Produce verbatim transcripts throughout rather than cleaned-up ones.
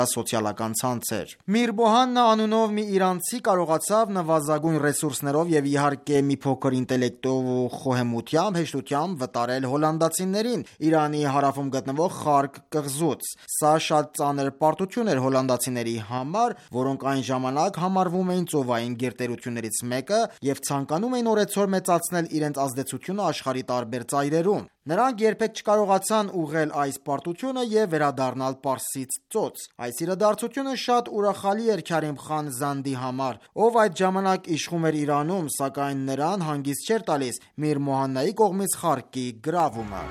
սոցիալական ցանցեր։ Միր Բոհաննա անունով մի իրանցի կարողացավ նվազագույն ռեսուրսներով եւ իհարկե մի փոքր ինտելեկտով ու խոհեմությամբ, հեշտությամբ վտարել հոլանդացիներին Իրանի հարավում գտնվող Խարկ կղզուց։ Սա շատ ծանր պարտություն էր հոլանդացիների համար, որոնք այն ժամանակ համարվում էին ծովային գերտերություններից մեկը եւ ցանկանում էին օրեցօր մեծացնել իրենց ազդեցությունը աշխարհի տարբեր ծայրերում։ Նրանք երբեք չկարողացան ուղղել այս պարտությունը եւ վերադառնալ Պարսից ծոց։ Այս իրադարձությունը շատ ուրախալի էր Քարիմ խան Զանդի համար, ով այդ ժամանակ իշխում էր Իրանում, սակայն նրան հանգիստ չէր տալիս Միր Մոհաննայի կողմից Խարկի գրավումը։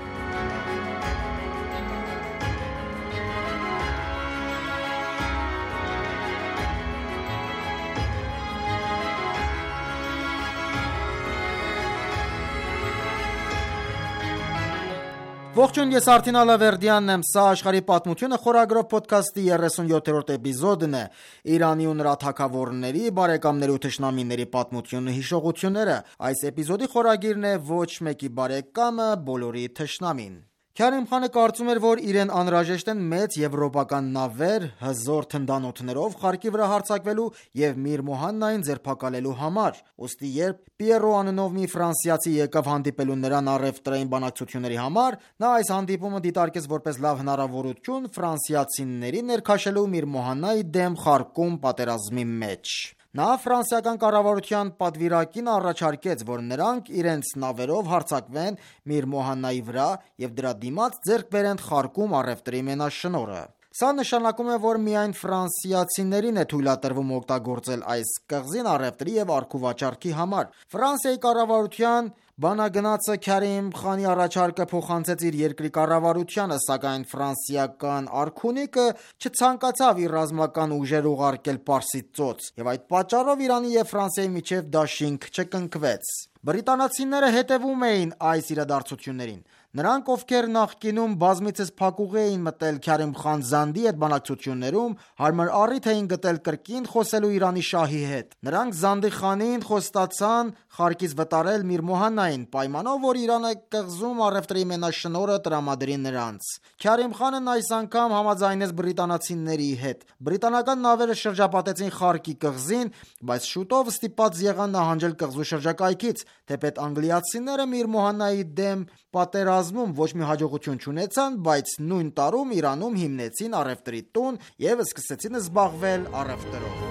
Ողջույն, ես Արթին Ալավերդյանն եմ, սա աշխարհի պատմությունը խորագրով ոդքասթի երեսունյոթերորդ էպիզոդն է։ Իրանի ու նրա թագավորների, բարեկամների ու թշնամիների պատմությունն ու հիշողությունները։ Այս էպիզոդի խորագիրն է ոչ մեկի բարեկամը, բոլորի թշնամին։ Քարիմ խանը կարծում էր, որ իրեն անհրաժեշտ են մեծ եվրոպական նավեր հզոր թնդանոթներով Խարկի վրա հարձակվելու եւ Միր Մոհաննային ձերբակալելու համար։ Ոստի երբ Պիերո անունով մի ֆրանսիացի եկավ հանդիպելու նրան առևտրային բանակցությունների համար, նա այս հանդիպումը դիտարկեց որպես լավ հնարավորություն ֆրանսիացիների ներքաշելու Միր Մոհաննայի դեմ Խարկում պատերազմի մեջ։ Նա ֆրանսիական կառավարության պատվիրակին առաջարկեց, որ նրանք իրենց նավերով հարձակվեն Միր Մոհաննայի վրա եւ դրա դիմաց ձեռք բերեն Խարկում առևտրի մենաշնորհը։ Սա նշանակում է, որ միայն ֆրանսիացիներին է թույլատրվում օգտագործել այս կղզին առևտրի եւ առքուվաճառքի համար։ Ֆրանսիայի կառավարության բանագնացը Քարիմ խանի առաջարկը փոխանցեց իր երկրի կառավարությանը, սակայն ֆրանսիական արքունիկը չցանկացավ իր ռազմական ուժեր ուղարկել Պարսից ծոց, եւ այդ պատճառով Իրանի եւ Ֆրանսիայի միջև դաշինք չկնքվեց։ Բրիտանացիները հետևում էին այս իրադարձություններին։ Նրանք, ովքեր նախկինում բազմիցս փակուղի էին մտել Քարիմ խան Զանդի հետ բանակցություններում, հարմար առիթ էին գտել կրկին խոսելու Իրանի շահի հետ։ Նրանք Զանդի խանին խոստացան Խարկից վտարել Միր Մոհաննային, պայմանով, որ Իրանը կղզում առևտրի մենաշնորհը տրամադրի նրանց։ Քարիմ խանն այս անգամ համաձայնեց բրիտանացիների հետ։ Բրիտանական նավերը շրջապատեցին Խարկի կղզին, բայց շուտով ստիպված եղան նահանջել կղզու շրջակայքից։ Թեպետ անգլիացիները Միր Մոհաննայի դեմ պատերազմում ոչ մի հաջողություն չունեցան, բայց նույն տարում Իրանում հիմնեցին առևտրի տուն եւ սկսեցին զբաղվել առևտրով։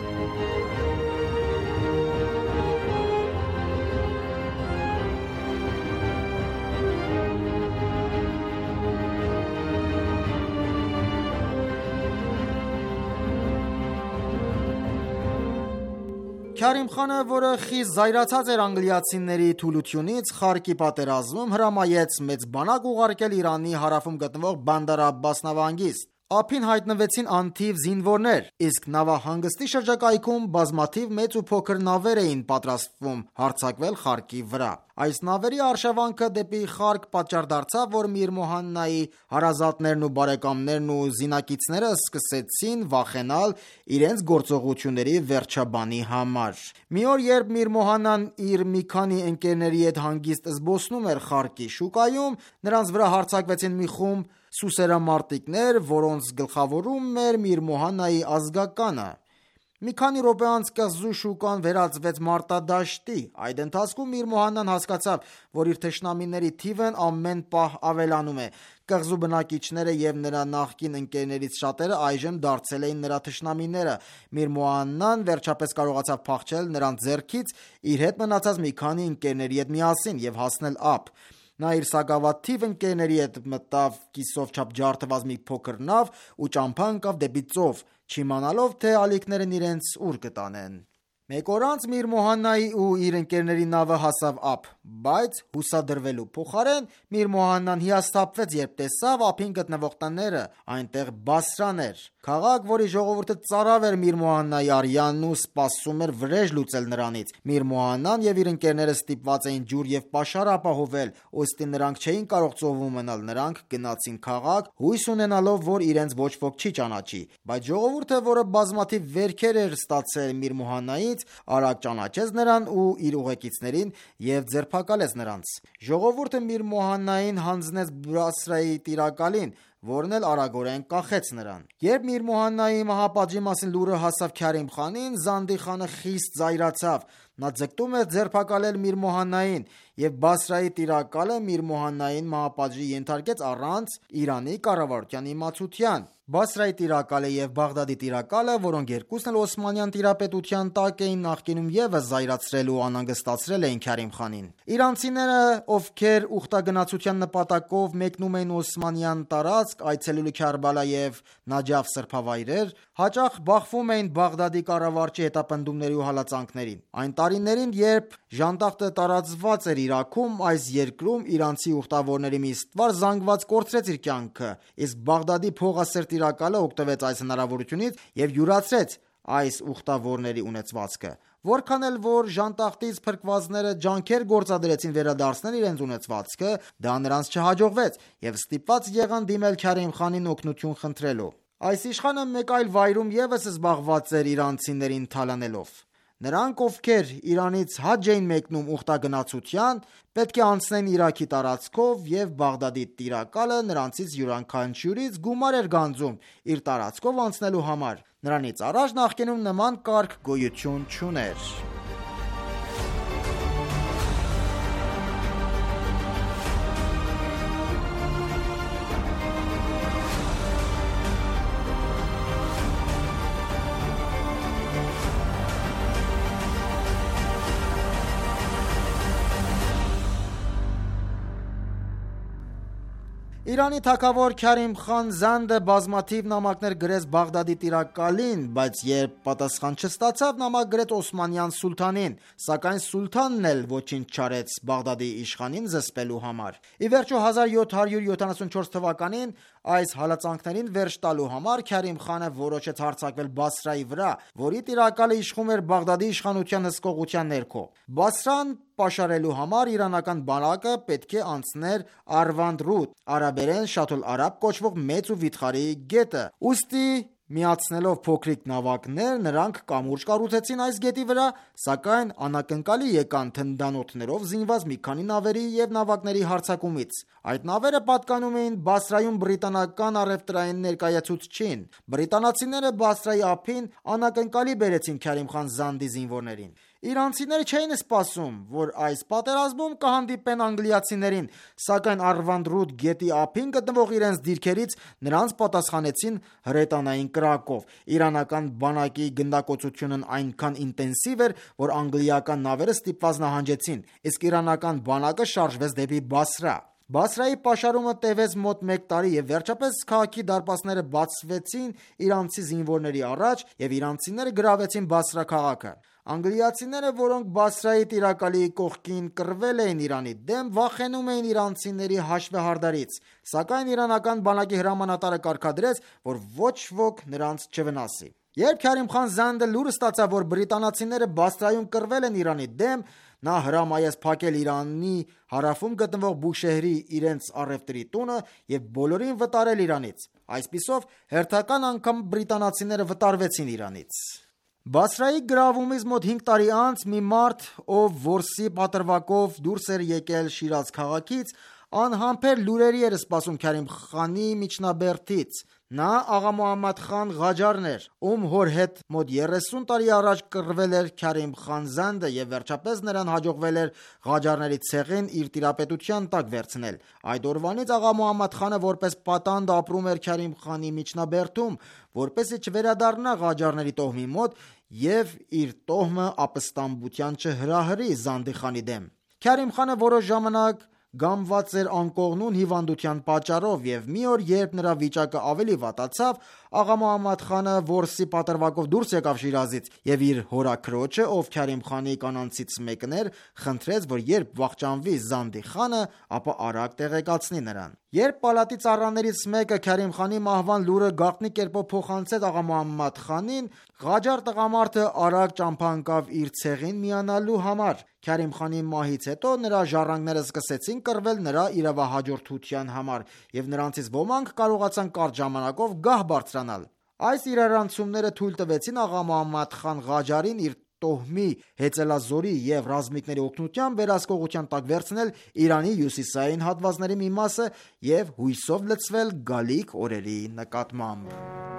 Քարիմ խանը, որը խիստ զայրացած էր անգլիացիների թուլությունից, Խարկի պատերազմում հրամայեց մեծ բանակ ուղարկել Իրանի հարավում գտնվող Բանդար Աբբաս նավահանգիստ։ Ափին հայտնվեցին անթիվ զինվորներ, իսկ նավահանգստի շրջակայքում բազմաթիվ մեծ ու փոքր նավեր էին պատրաստվում հարձակվել Խարկի վրա։ Այս նավերի արշավանքը դեպի Խարկ պատճառ դարձավ, որ Միր Մոհաննայի հարազատներն ու բարեկամներն ու զինակիցները սկսեցին վախենալ իրենց գործողությունների վերջաբանի համար։ Մի օր, երբ Միր Մոհաննան իր մի քանի ընկերների հետ հանգիստ զբոսնում էր Խարկի շուկայում, նրանց վրա հարձակվեցին մի խումբ սուսերամարտիկներ, որոնց գլխավորում էր Միր Մոհաննայի ազգականը։ Մի քանի րոպե անց կղզու շուկան վերածվեց մարտադաշտի։ Այդ ընթացքում Միր Մոհաննան հասկացավ, որ իր թշնամիների թիվն ամեն պահ ավելանում է։ Կղզու բնակիչները եւ նրա նախկին ընկերներից շատերը այժմ դարձել էին նրա թշնամիները։ Միր Մոհաննան վերջապես կարողացավ փախչել նրանց ձեռքից իր հետ մնացած մի քանի ընկերների հետ միասին եւ հասնել ափ։ Նա իր սակավաթիվ ընկերների հետ մտավ կիսով չափ ջարդված մի փոքր նավ ու ճամփա ընկավ դեպի ծով, չիմանալով, թե ալիքներն իրենց ուր կտանեն։ Մեկ օր անց Միր Մոհաննայի ու իր ընկերների նավը հասավ ափ, բայց հուսադրվելու փոխարեն Միր Մոհաննան հիասթափվեց, երբ տեսավ ափին գտնվող տները, այնտեղ Բասրան էր, քաղաք, որի ժողովուրդը ծարավ էր Միր Մոհաննայի արյանն ու սպասում էր վրեժ լուծել նրանից։ Միր Մոհաննան եւ իր ընկերները ստիպված էին ջուր եւ պաշար ապահովել, ուստի նրանք չէին կարող ծովում մնալ, նրանք գնացին քաղաք, հույս ունենալով, որ իրենց ոչ ոք չի ճանաչի, բայց ժողովուրդը, որը բազմաթիվ վերքեր էր ստացել Միր Մոհաննայից, արագ ճանաչեց նրան ու իր ուղեկիցներին եւ ձերբակալեց նրանց։ Ժողովուրդը Միր Մոհաննային հանձնեց Բասրայի տիրակալին, որն էլ արագորեն կախեց նրան։ Երբ Միր Մուհաննայի մահապատժի մասին լուրը հասավ Քարիմ խանին, Զանդի խանը խիստ զայրացավ։ Նա ձգտում էր ձերբակալել Միր Մուհաննային և Բասրայի տիրակալը Միր Մուհաննային մահապատժի ենթարկեց առանց Իրանի կառավարության իմացության։ Բասրայի տիրակալը և Բաղդադի տիրակալը, որոնք երկուսն էլ Օսմանյան տիրապետության տակ էին, նախկինում ևս զայրացրել ու անհանգստացրել էին Քարիմ խանին։ Իրանցիները, ովքեր ուխտագնացության նպատակով մեկնում էին Օսմանյան տարածք, այցելելու Քարբալա և Նաջաֆ սրբավայրեր, հաճախ բախվում էին Բաղդադի կառավարչի հետապնդումների ու հալածանքներին։ Այն տարիներին, երբ ժանտախտը տարածված էր Իրաքում, այս երկրում իրանցի ուխտավորների մի ստվար զանգված կորցրեց իր կյանքը, իսկ Բաղդադի փողասեր տիրակալը օգտվեց այս հնարավորությունից և յուրացրեց այս ուխտավորների ունեցվածքը։ Որքան էլ որ ժանտախտից փրկվածները ջանքեր գործադրեցին վերադարձնել իրենց ունեցվածքը, դա նրանց չհաջողվեց և ստիպված եղան դիմել Քարիմ խանին օգնություն խնդրելու։ Այս իշխանը մեկ այլ վայրում ևս զբաղված էր իրանցիներին թալանելով։ Նրանք, ովքեր Իրանից հաջ էին մեկնում ուխտագնացության, պետք է անցնեին Իրաքի տարածքով և Բաղդադի տիրակալը նրանցից յուրաքանչյուրից գումար էր գանձում իր տարածքով անցնելու համար։ Նրանից առաջ նախկինում նման կարգ գոյություն չուներ։ Իրանի թագավոր Քարիմ խան Զանդը բազմաթիվ նամակներ գրեց Բաղդադի տիրակալին, բայց երբ պատասխան չստացավ, նամակ գրեց Օսմանյան սուլթանին, սակայն սուլթանն էլ ոչինչ չարեց Բաղդադի իշխանին զսպելու համար։ Ի վերջո հազար յոթ հարյուր յոթանասունչորս թվականին այս հալածանքներին վերջ տալու համար Քարիմ խանը որոշեց հարձակվել Բասրայի վրա, որի տիրակալը իշխում էր Բաղդադի իշխանության հսկողության ներքո։ Բասրան պաշարելու համար իրանական բանակը պետք է անցներ Արվանդ Ռուդ, արաբերեն Շաթուլ Արաբ կոչվող մեծ ու վիթխարի գետը։ Ուստի միացնելով փոքրիկ նավակներ, նրանք կամուրջ կառուցեցին այս գետի վրա, սակայն անակնկալի եկան թնդանոթներով զինված մի քանի նավերի և նավակների հարձակումից։ Այդ նավերը պատկանում էին Բասրայում բրիտանական առևտրային ներկայացուցչին։ Բրիտանացիները Բասրայի ափին անակնկալի բերեցին Քարիմ խան Զանդի զինվորներին։ Իրանցիները չէին սպասում, որ այս պատերազմում կհանդիպեն անգլիացիներին, սակայն Արվանդ Ռուդ գետի ափին գտնվող իրենց դիրքերից նրանց պատասխանեցին հրետանային կրակով։ Իրանական բանակի գնդակոծությունն այնքան ինտենսիվ էր, որ անգլիական նավերը ստիպված նահանջեցին, իսկ իրանական բանակը շարժվեց դեպի Բասրա։ Բասրայի պաշարումը տևեց մոտ մեկ տարի և վերջապես քաղաքի դարպասները բացվեցին իրանցի զինվորների առաջ և իրանցիները գրավեցին Բասրա քաղաքը։ Անգլիացիները, որոնք Բասրայի տիրակալի կողքին կռվել էին Իրանի դեմ, վախենում էին իրանցիների հաշվեհարդարից, սակայն իրանական բանակի հրամանատարը կարգադրեց, որ ոչ ոք նրանց չվնասի։ Երբ Քարիմ խան Զանդը լուրը ստացավ, որ բրիտանացիները Բասրայում կռվել են Իրանի դեմ, նա հրամայեց փակել Իրանի հարավում գտնվող Բուշեհրի իրենց առևտրի տունը և բոլորին վտարել Իրանից։ Այսպիսով հերթական անգամ բրիտանացիները վտարվեցին Իրանից։ Բասրայի գրավումից մոտ հինգ տարի անց մի մարդ, ով որսի պատրվակով դուրս էր եկել Շիրազ քաղաքից, անհամբեր լուրերի էր սպասում Քարիմ խանի միջնաբերդից։ Նա աղա Մոհամմադ խան Ղաջարն էր, ում հոր հետ մոտ երեսուն տարի առաջ կռվել էր Քարիմ խան Զանդը և վերջապես նրան հաջողվել էր Ղաջարների ցեղին իր տիրապետության տակ վերցնել։ Այդ օրվանից աղա Մոհամմադ խանը որպես պատանդ ապրում էր Քարիմ խանի միջնաբերդում, որպեսզի չվերադառնա Ղաջարների տոհմի մոտ և իր տոհմը ապստամբության չհրահրի Զանդի խանի դեմ։ Քարիմ խանը որոշ ժամանակ գամված էր անկողնուն հիվանդության պատճառով և մի օր, երբ նրա վիճակը ավելի վատացավ, աղա Մոհամմադ խանը որսի պատրվակով դուրս եկավ Շիրազից և իր հորաքրոջը, ով Քարիմ խանի կանանցից մեկն էր, խնդրեց, որ երբ վախճանվի Զանդի խանը, ապա արագ տեղեկացնի նրան։ Երբ պալատի ծառաներից մեկը Քարիմ խանի մահվան լուրը գաղտնի կերպով փոխանցեց աղա Մոհամմադ խանին, Ղաջար տղամարդը արագ ճամփա ընկավ իր ցեղին միանալու համար։ Քարիմ խանի մահից հետո նրա ժառանգները սկսեցին կռվել նրա իրավահաջորդության համար, և նրանցից ոմանք կարողացան կարճ ժամանակով գահ բարձրանալ։ Այս իրարանցումները թույլ տվեցին աղա Մոհամմադ խան Ղաջարին իր տոհմի, հեծելազորի և ռազմիկների օգնությամբ վերահսկողության տակ վերցնել Իրանի հյուսիսային հատվածների մի մասը և հույսով լցվել գալիք օրերի նկատմամբ։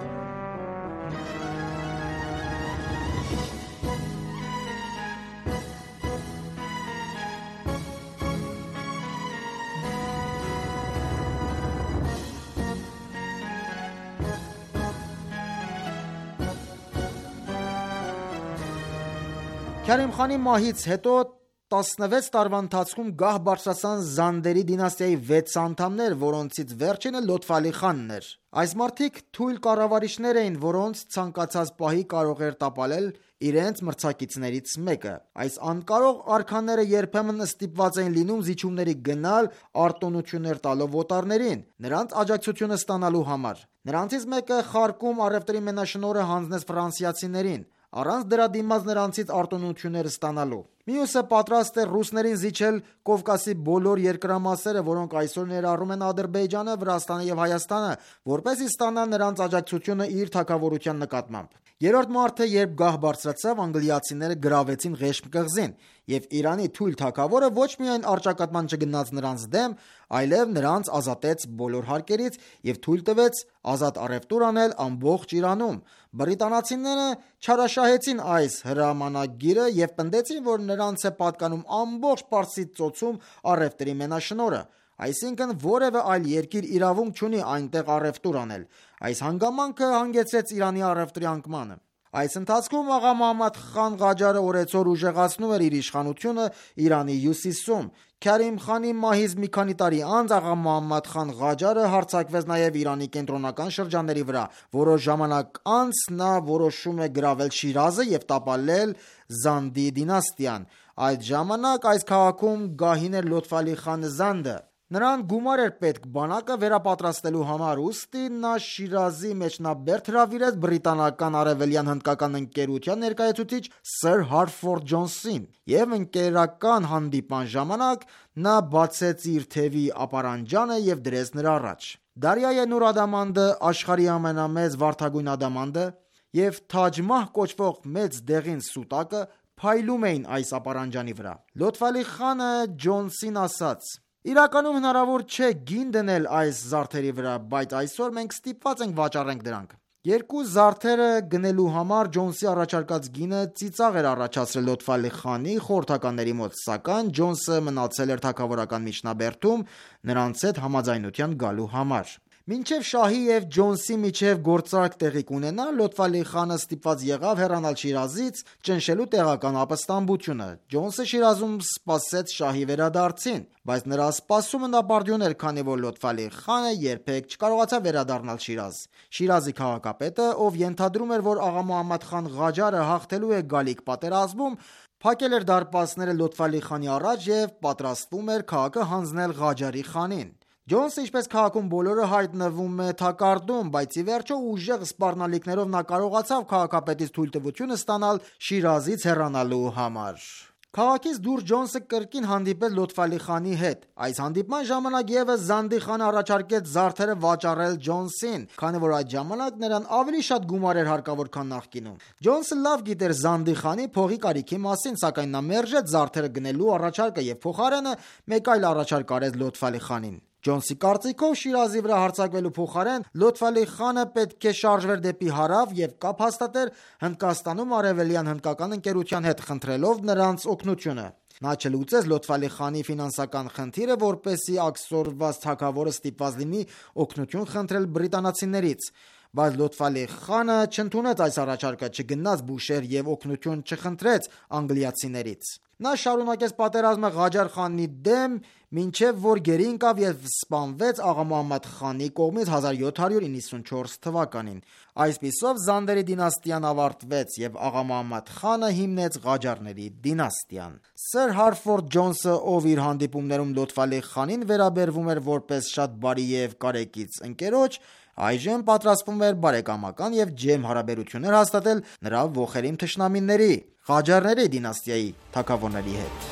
Քարիմ խանի մահից հետո տասնվեց տարվա ընթացքում գահ բարձրացան Զանդերի դինաստիայի վեց անդամներ, որոնցից վերջինը Լոթֆ խանն էր։ Այս մարդիկ թույլ կառավարիչներ էին, որոնց ցանկացած պահի կարող էր տապալել իրենց մրցակիցներից մեկը։ Այս անկարող արքաները երբեմն ստիպված էին լինում զիջումների գնալ արտոնություններ տալով օտարներին, նրանց աջակցությունը ստանալու համար։ Նրանցից մեկը խարկում առևտրի մենաշնորհը հանձնեց ֆրանսիացիներին, առանց դրա դիմաց նրանցից արտոնություններ ստանալու։ Մյուսը պատրաստ էր ռուսներին զիջել Կովկասի բոլոր երկրամասերը, որոնք այսօր ներառում են Ադրբեջանը, Վրաստանը և Հայաստանը, որպեսզի ստանա նրանց աջակցությունը իր թագավորության նկատմամբ։ Երրորդ մարդը, երբ գահ բարձրացավ, անգլիացիները գրավեցին Ղեշմ կղզին, և Իրանի թույլ թագավորը ոչ միայն առճակատման չգնաց նրանց դեմ, այլև նրանց ազատեց բոլոր հարկերից և թույլ տվեց ազատ առևտուր անել ամբողջ Իրանում։ Բրիտանացիները չարաշահեցին այս հրամանագիրը և պնդեցին, որ նրանց է պատկանում ամբողջ Պարսից ծոցում առևտրի մենաշնորհը, այսինքն որևէ այլ երկիր իրավունք չունի այնտեղ առևտուր անել։ Այս հանգամանքը հանգեցրեց Իրանի առևտրի անկմանը։ Այս ընթացքում աղա Մոհամմադ խան Ղաջարը օրեցօր ուժեղացնում էր իր իշխանությունը Իրանի հյուսիսում։ Քարիմ խանի մահից մի քանի տարի անց աղա Մոհամմադ խան Ղաջարը հարձակվեց նաև Իրանի կենտրոնական շրջանների վրա։ Որոշ ժամանակ անց նա որոշում է գրավել Շիրազը և տապալել Զանդի դինաստիան։ Այդ ժամանակ այս քաղաքում գահին էր Լոթֆ խան Զանդը։ Նրան գումար էր պետք բանակը վերապատրաստելու համար, ուստի նա Շիրազի մեջնաբերդ հրավիրեց բրիտանական արևելյան հնդկական ընկերության ներկայացուցիչ սըր Հարֆորդ Ջոնսին, և ընկերական հանդիպման ժամանակ նա բացեց իր թևի ապարանջանը և դրեց նրա առաջ։ Դարիայե Նուր ադամանդը, աշխարհի ամենամեծ վարդագույն ադամանդը, և Թաջ Մահ կոչվող մեծ դեղին սուտակը փայլում էին այս ապարանջանի վրա։ Լոթֆ խանը Ջոնսին ասաց. «Իրականում հնարավոր չէ գին դնել այս զարդերի վրա, բայց այսօր մենք ստիպված ենք վաճառենք դրանք»։ Երկու զարդերը գնելու համար Ջոնսի առաջարկած գինը ծիծաղ էր առաջացրել Լոթֆ խանի խորհրդականների մոտ, սակայն Ջոնսը մնացել էր թագավորական միջնաբերդում նրանց հետ համաձայնության գալու համար։ Մինչև շահի և Ջոնսի միջև գործարք տեղի կունենա, Լոթֆ խանը ստիպված եղավ հեռանալ Շիրազից, ճնշելու տեղական ապստամբությունը։ Ջոնսը Շիրազում սպասեց շահի վերադարձին, բայց նրա սպասումը նապարտյուն էր, քանի որ Լոթֆ խանը երբեք չկարողացավ վերադառնալ Շիրազ։ Շիրազի քաղաքապետը, ով ենթադրում էր, որ աղա Մոհամմադ խան Ղաջարը հաղթելու է գալիք պատերազմում, փակել էր դարպասները Լոթֆ խանի առաջ և պատրաստվում էր քաղաքը հանձնել Ղաջարի խանին։ Ջոնսը, ինչպես քաղաքում բոլորը, հայտնվում է թակարդում, բայց ի վերջո ուժեղ սպառնալիքներով նա կարողացավ քաղաքապետից թույլտվություն ստանալ Շիրազից հեռանալու համար։ Քաղաքից դուրս Ջոնսը կրկին հանդիպեց Լոթֆ խանի հետ։ Այս հանդիպման ժամանակ ևս Զանդի խանը առաջարկեց զարդերը վաճառել Ջոնսին, քանի որ այդ ժամանակ նրան ավելի շատ գումար էր հարկավոր, քան նախկինում։ Ջոնսը լավ գիտեր Զանդի խանի փողի կարիքի մասին, սակայն նա մերժեց զարդերը գնելու առաջարկը և փոխարենը մեկ այլ առաջարկ արեց Լոթֆ խանին։ Ջոնսի կարծիքով Շիրազի վրա հարձակվելու փոխարեն Լոթֆ խանը պետք է շարժվեր դեպի հարավ և կապ հաստատեր Հնդկաստանում արևելյան հնդկական ընկերության հետ, խնդրելով նրանց օգնությունը։ Նա չլուծեց Լոթֆ խանի ֆինանսական խնդիրը, որպեսզի աքսորված թագավորը ստիպված լինի օգնություն խնդրել բրիտանացիներից։ Բայց Լոթֆ խանը չընդունեց այս առաջարկը, չգնաց Բուշեհր և օգնություն չխնդրեց անգլիացիներից։ Նա շարունակեց պատերազմը Ղաջար խանի դեմ, մինչև որ գերի ընկավ և սպանվեց աղա Մոհամմադ խանի կողմից հազար յոթ հարյուր իննսունչորս թվականին։ Այսպիսով Զանդերի դինաստիան ավարտվեց, և աղա Մոհամմադ խանը հիմնեց Ղաջարների դինաստիան։ Սըր Հարֆորդ Ջոնսը, ով իր հանդիպումներում Լոթֆ խանին վերաբերվում էր որպես շատ բարի և կարեկից ընկերոջ, այժմ պատրաստվում էր բարեկամական և ջերմ հարաբերություններ հաստատել նրա ոխերիմ թշնամիների՝ Ղաջարների դինաստիայի թագավորների հետ։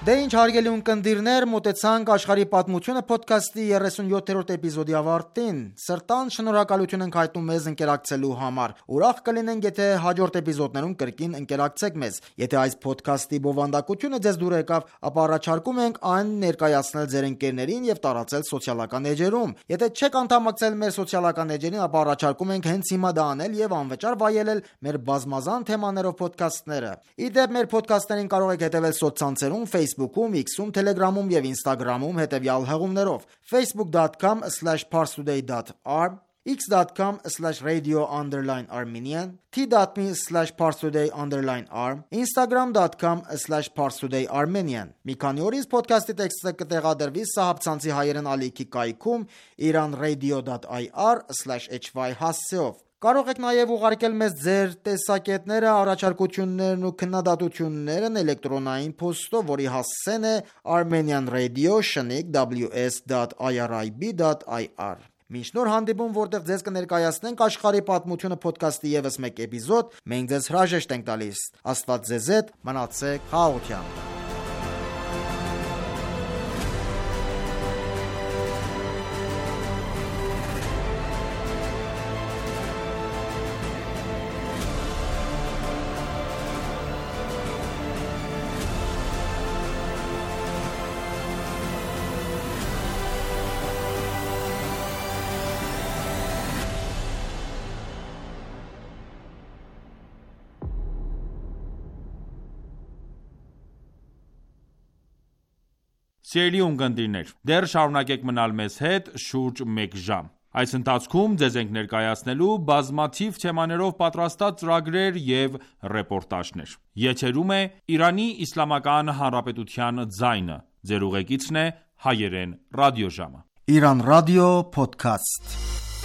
Դե ինչ հարգելի ունկնդիրներ, մոտեցանք աշխարհի պատմությունը ոդքասթի երեսունյոթերորդ էպիզոդի ավարտին։ Սրտան շնորհակալություն ենք հայտնում մեզ ընկերակցելու համար։ Ուրախ կլինենք, եթե հաջորդ էպիզոդներում կրկին ընկերակցեք մեզ։ Եթե այս ոդքասթի բովանդակությունը ձեզ դուր եկավ, ապա առաջարկում ենք այն ներկայացնել ձեր ընկերներին եւ տարածել սոցիալական էջերում։ Եթե չեք անդամակցել մեր սոցիալական էջերին, ապա առաջարկում ենք հենց հիմա դա անել եւ անվճար վայելել մեր բազմազան թեմաներով ոդքասթները։ Իդեպ մեր ոդքասթերին կարող եք հետևել սոցցանցերում, Facebook-ում, X-ում, Telegram-ում եւ Instagram-ում հետեւյալ հղումներով: facebook dot com slash parstoday dot r, x dot com slash radio underline armenian, t dot m e slash parstoday underline r, instagram dot com slash parstoday armenian։ Մի քանի օրից ոդքասթի տեքստը կտեղադրվի Սահաբցանցի հայերեն ալիքի կայքում iranradio dot i r slash h y հասցեով։ Կարող եք նաև ուղարկել մեզ ձեր տեսակետները, առաջարկություններն ու քննադատություններն էլեկտրոնային փոստով, որի հասցեն է armenian radio շնիկ w s dot i r i b dot i r։ Մինչ նոր հանդիպում, որտեղ ձեզ կներկայացնենք աշխարհի պատմությունը ոդքասթի ևս մեկ էպիզոդ, մենք ձեզ հրաժեշտ ենք տալիս։ Աստված ձեզ հետ, մնացեք խաղաղությամբ։ Սիրելի ունկնդիրներ, դեռ շարունակեք մնալ մեզ հետ շուրջ մեկ ժամ։ Այս ընթացքում ձեզ ենք ներկայացնելու բազմաթիվ թեմաներով պատրաստած ծրագրեր եւ ռեպորտաժներ։ Եթերում է Իրանի Իսլամական Հանրապետության ձայնը։ Ձեր ուղեկիցն է հայերեն ռադիոժամը։ Iran Radio Podcast։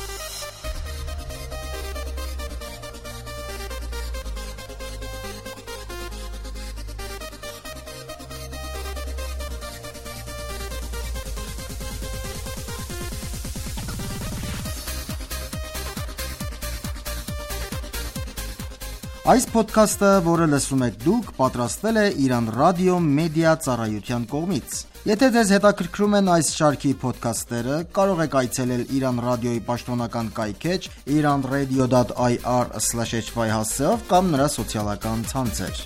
Այս ոդքասթը, որը լսում եք դուք, պատրաստվել է Iran Radio Media ծառայության կողմից։ Եթե ձեզ հետաքրքրում են այս շարքի ոդքասթերը, կարող եք այցելել Iran Radio-ի պաշտոնական կայքէջ iranradio dot i r slash h y հասցեով կամ նրա սոցիալական ցանցեր։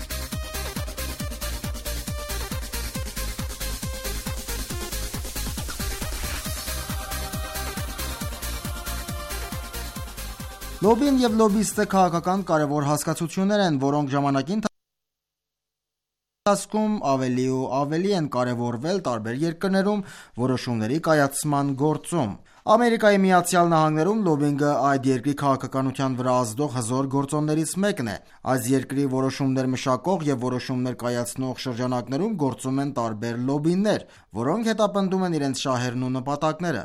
Լոբին եւ լոբիստը քաղաքական կարևոր հասկացություններ են, որոնք ժամանակի ընթացքում ավելի ու ավելի են կարևորվել տարբեր երկրներում որոշումների կայացման գործում։ Ամերիկայի Միացյալ Նահանգներում լոբինգը այդ երկրի քաղաքականության վրա ազդող հզոր գործոններից մեկն է։ Այս երկրի որոշումներ մշակող եւ որոշումներ կայացնող շրջանակներում գործում են տարբեր լոբիներ, որոնք հետապնդում են իրենց շահերն ու նպատակները։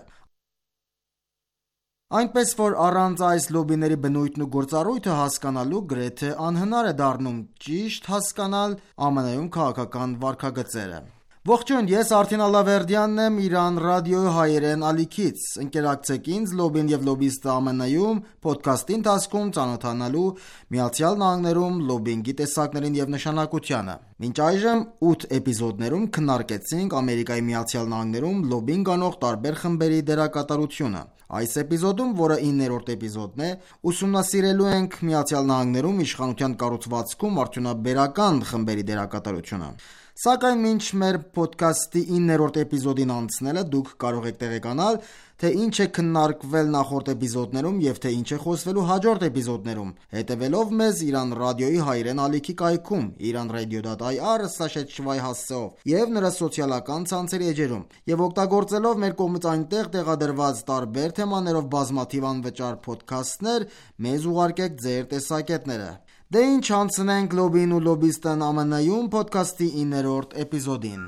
Այնպես որ առանց այս լոբիների բնույթն ու գործառույթը հասկանալու գրեթե անհնար է դառնում ճիշտ հասկանալ Ամն Ա-ում քաղաքական վարքագծերը։ Ողջույն, ես Արթին Ալավերդյանն եմ Iran Radio-ի հայերեն ալիքից։ Ընկերակցեք ինձ լոբին եւ լոբիստը Ամն Ա-ում ոդքասթի ընթացքում ծանոթանալու Միացյալ Նահանգներում լոբինգի տեսակներին եւ նշանակությանը։ Մինչ այժմ ութ էպիզոդներում քննարկեցինք Ամերիկայի Միացյալ Նահանգներում լոբինգ անող տարբեր խմբերի դերակատարությունը։ Այս էպիզոդում, որը իններորդ էպիզոդն է, ուսումնասիրելու ենք Միացյալ Նահանգներում իշխանության կառուցվածքում արդյունաբերական խմբերի դերակատարությունը։ Սակայն մինչ մեր ոդքասթի իններորդ էպիզոդին անցնելը դուք կարող եք տեղեկանալ, թե ինչ է քննարկվել նախորդ էպիզոդներում եւ թե ինչ է խոսվելու հաջորդ էպիզոդներում, հետևելով մեզ Iran Radio-ի հայերեն ալիքի կայքում iranradio dot i r slash h y հասցեով եւ նրա սոցիալական ցանցերի էջերում եւ օգտագործելով մեր կողմից այնտեղ տեղադրված տարբեր թեմաներով բազմաթիվ անվճար ոդքասթներ, մեզ ուղարկեք ձեր տեսակետները։ Դե ինչ, անցնենք լոբին ու լոբիստն Ամն Ա-ում ոդքասթի իններորդ էպիզոդին։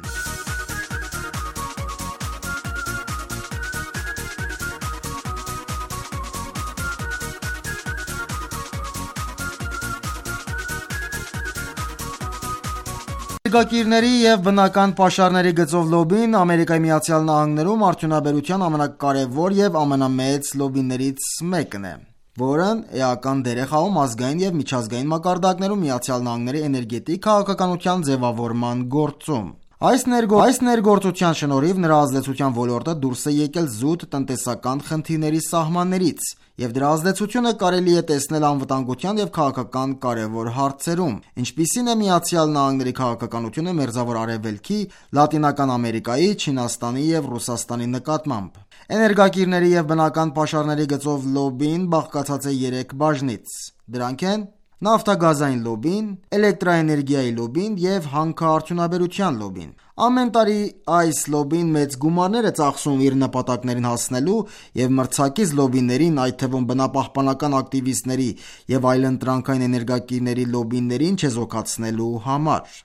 Եկակիրների եւ բնական պաշարների գծով լոբին Ամերիկայի Միացյալ Նահանգներում արդյունաբերության ամենակարևոր եւ ամենամեծ լոբիներից մեկն է, որն էական դեր է խաղում ազգային եւ միջազգային մակարդակներում Միացյալ Նահանգների էներգետիկ քաղաքականության ձևավորման գործում։ Այս, ներգո... այս ներգործության շնորհիվ նրա ազդեցության ոլորտը դուրս է եկել զուտ տնտեսական խնդիրների սահմաններից, և դրա ազդեցությունը կարելի է տեսնել անվտանգության և քաղաքական կարևոր հարցերում, ինչպիսին է Միացյալ Նահանգների քաղաքականությունը Մերձավոր Արևելքի, Լատինական Ամերիկայի, Չինաստանի և Ռուսաստանի նկատմամբ։ Էներգակիրների և բնական պաշարների գծով լոբբին բաղկացած է երեք բաժնից։ Դրանք են նավթագազային լոբբին, էլեկտրաէներգիայի լոբբին և հանքարդյունաբերության լոբբին։ Ամեն տարի այս լոբբին մեծ գումարներ է ծախսում իր նպատակներին հասնելու և մրցակից լոբբիներին, այդ թվում բնապահպանական ակտիվիստների և այլընտրանքային էներգակիրների լոբբիներին չեզոքացնելու համար։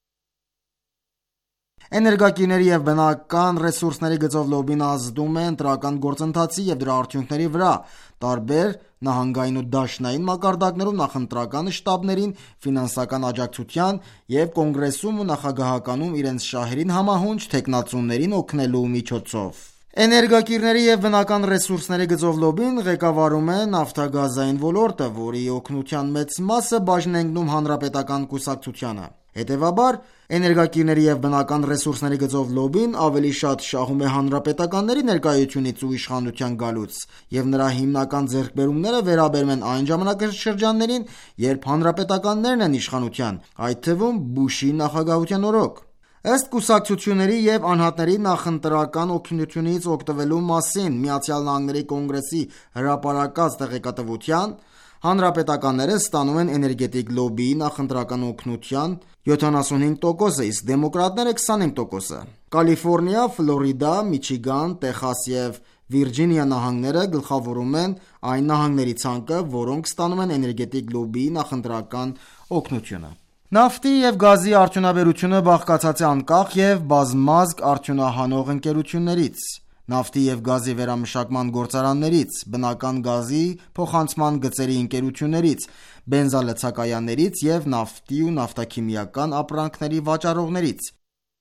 Էներգակիրների և բնական ռեսուրսների գծով լոբբին ազդում է ընտրական գործընթացի և դրա արդյունքների վրա տարբեր նահանգային ու դաշնային մակարդակներում նախընտրական շտաբներին ֆինանսական աջակցության և Կոնգրեսում ու նախագահականում իրենց շահերին համահունչ թեկնածուներին օգնելու միջոցով։ Էներգակիրների և բնական ռեսուրսների գծով լոբբին ղեկավարում է նավթագազային ոլորտը, որի օգնության մեծ մասը բաժին է ընկնում հանրապետական կուսակցությանը։ Հետևաբար, էներգակիրների և բնական ռեսուրսների գծով լոբբին ավելի շատ շահում է հանրապետականների ներկայությունից ու իշխանության գալուց, և նրա հիմնական ձեռքբերումները վերաբերում են այն ժամանակաշրջաններին, երբ հանրապետականներն են իշխանության, այդ թվում Բուշի նախագահության օրոք։ Ըստ կուսակցությունների և անհատների նախընտրական օգնությունից օգտվելու մասին Միացյալ Նահանգների Կոնգրեսի հրապարակած տեղեկատվության, հանրապետականները ստանում են էներգետիկ լոբբիի նախընտրական օգնության յոթանասունհինգ տոկոսը, իսկ դեմոկրատները քսանհինգ տոկոսը։ Կալիֆորնիա, Ֆլորիդա, Միչիգան, Տեխաս և Վիրջինիա նահանգները գլխավորում են այն նահանգների ցանկը, որոնք ստանում են էներգետիկ լոբբիի նախընտրական օգնությունը։ Նավթի և գազի արդյունաբերությունը բաղկացած է անկախ և բազմազգ արդյունահանող ընկերություններից, նավթի և գազի վերամշակման գործարաններից, բնական գազի փոխանցման գծերի ընկերություններից, բենզալցակայաններից և նավթի ու նավթաքիմիական ապրանքների վաճառողներից,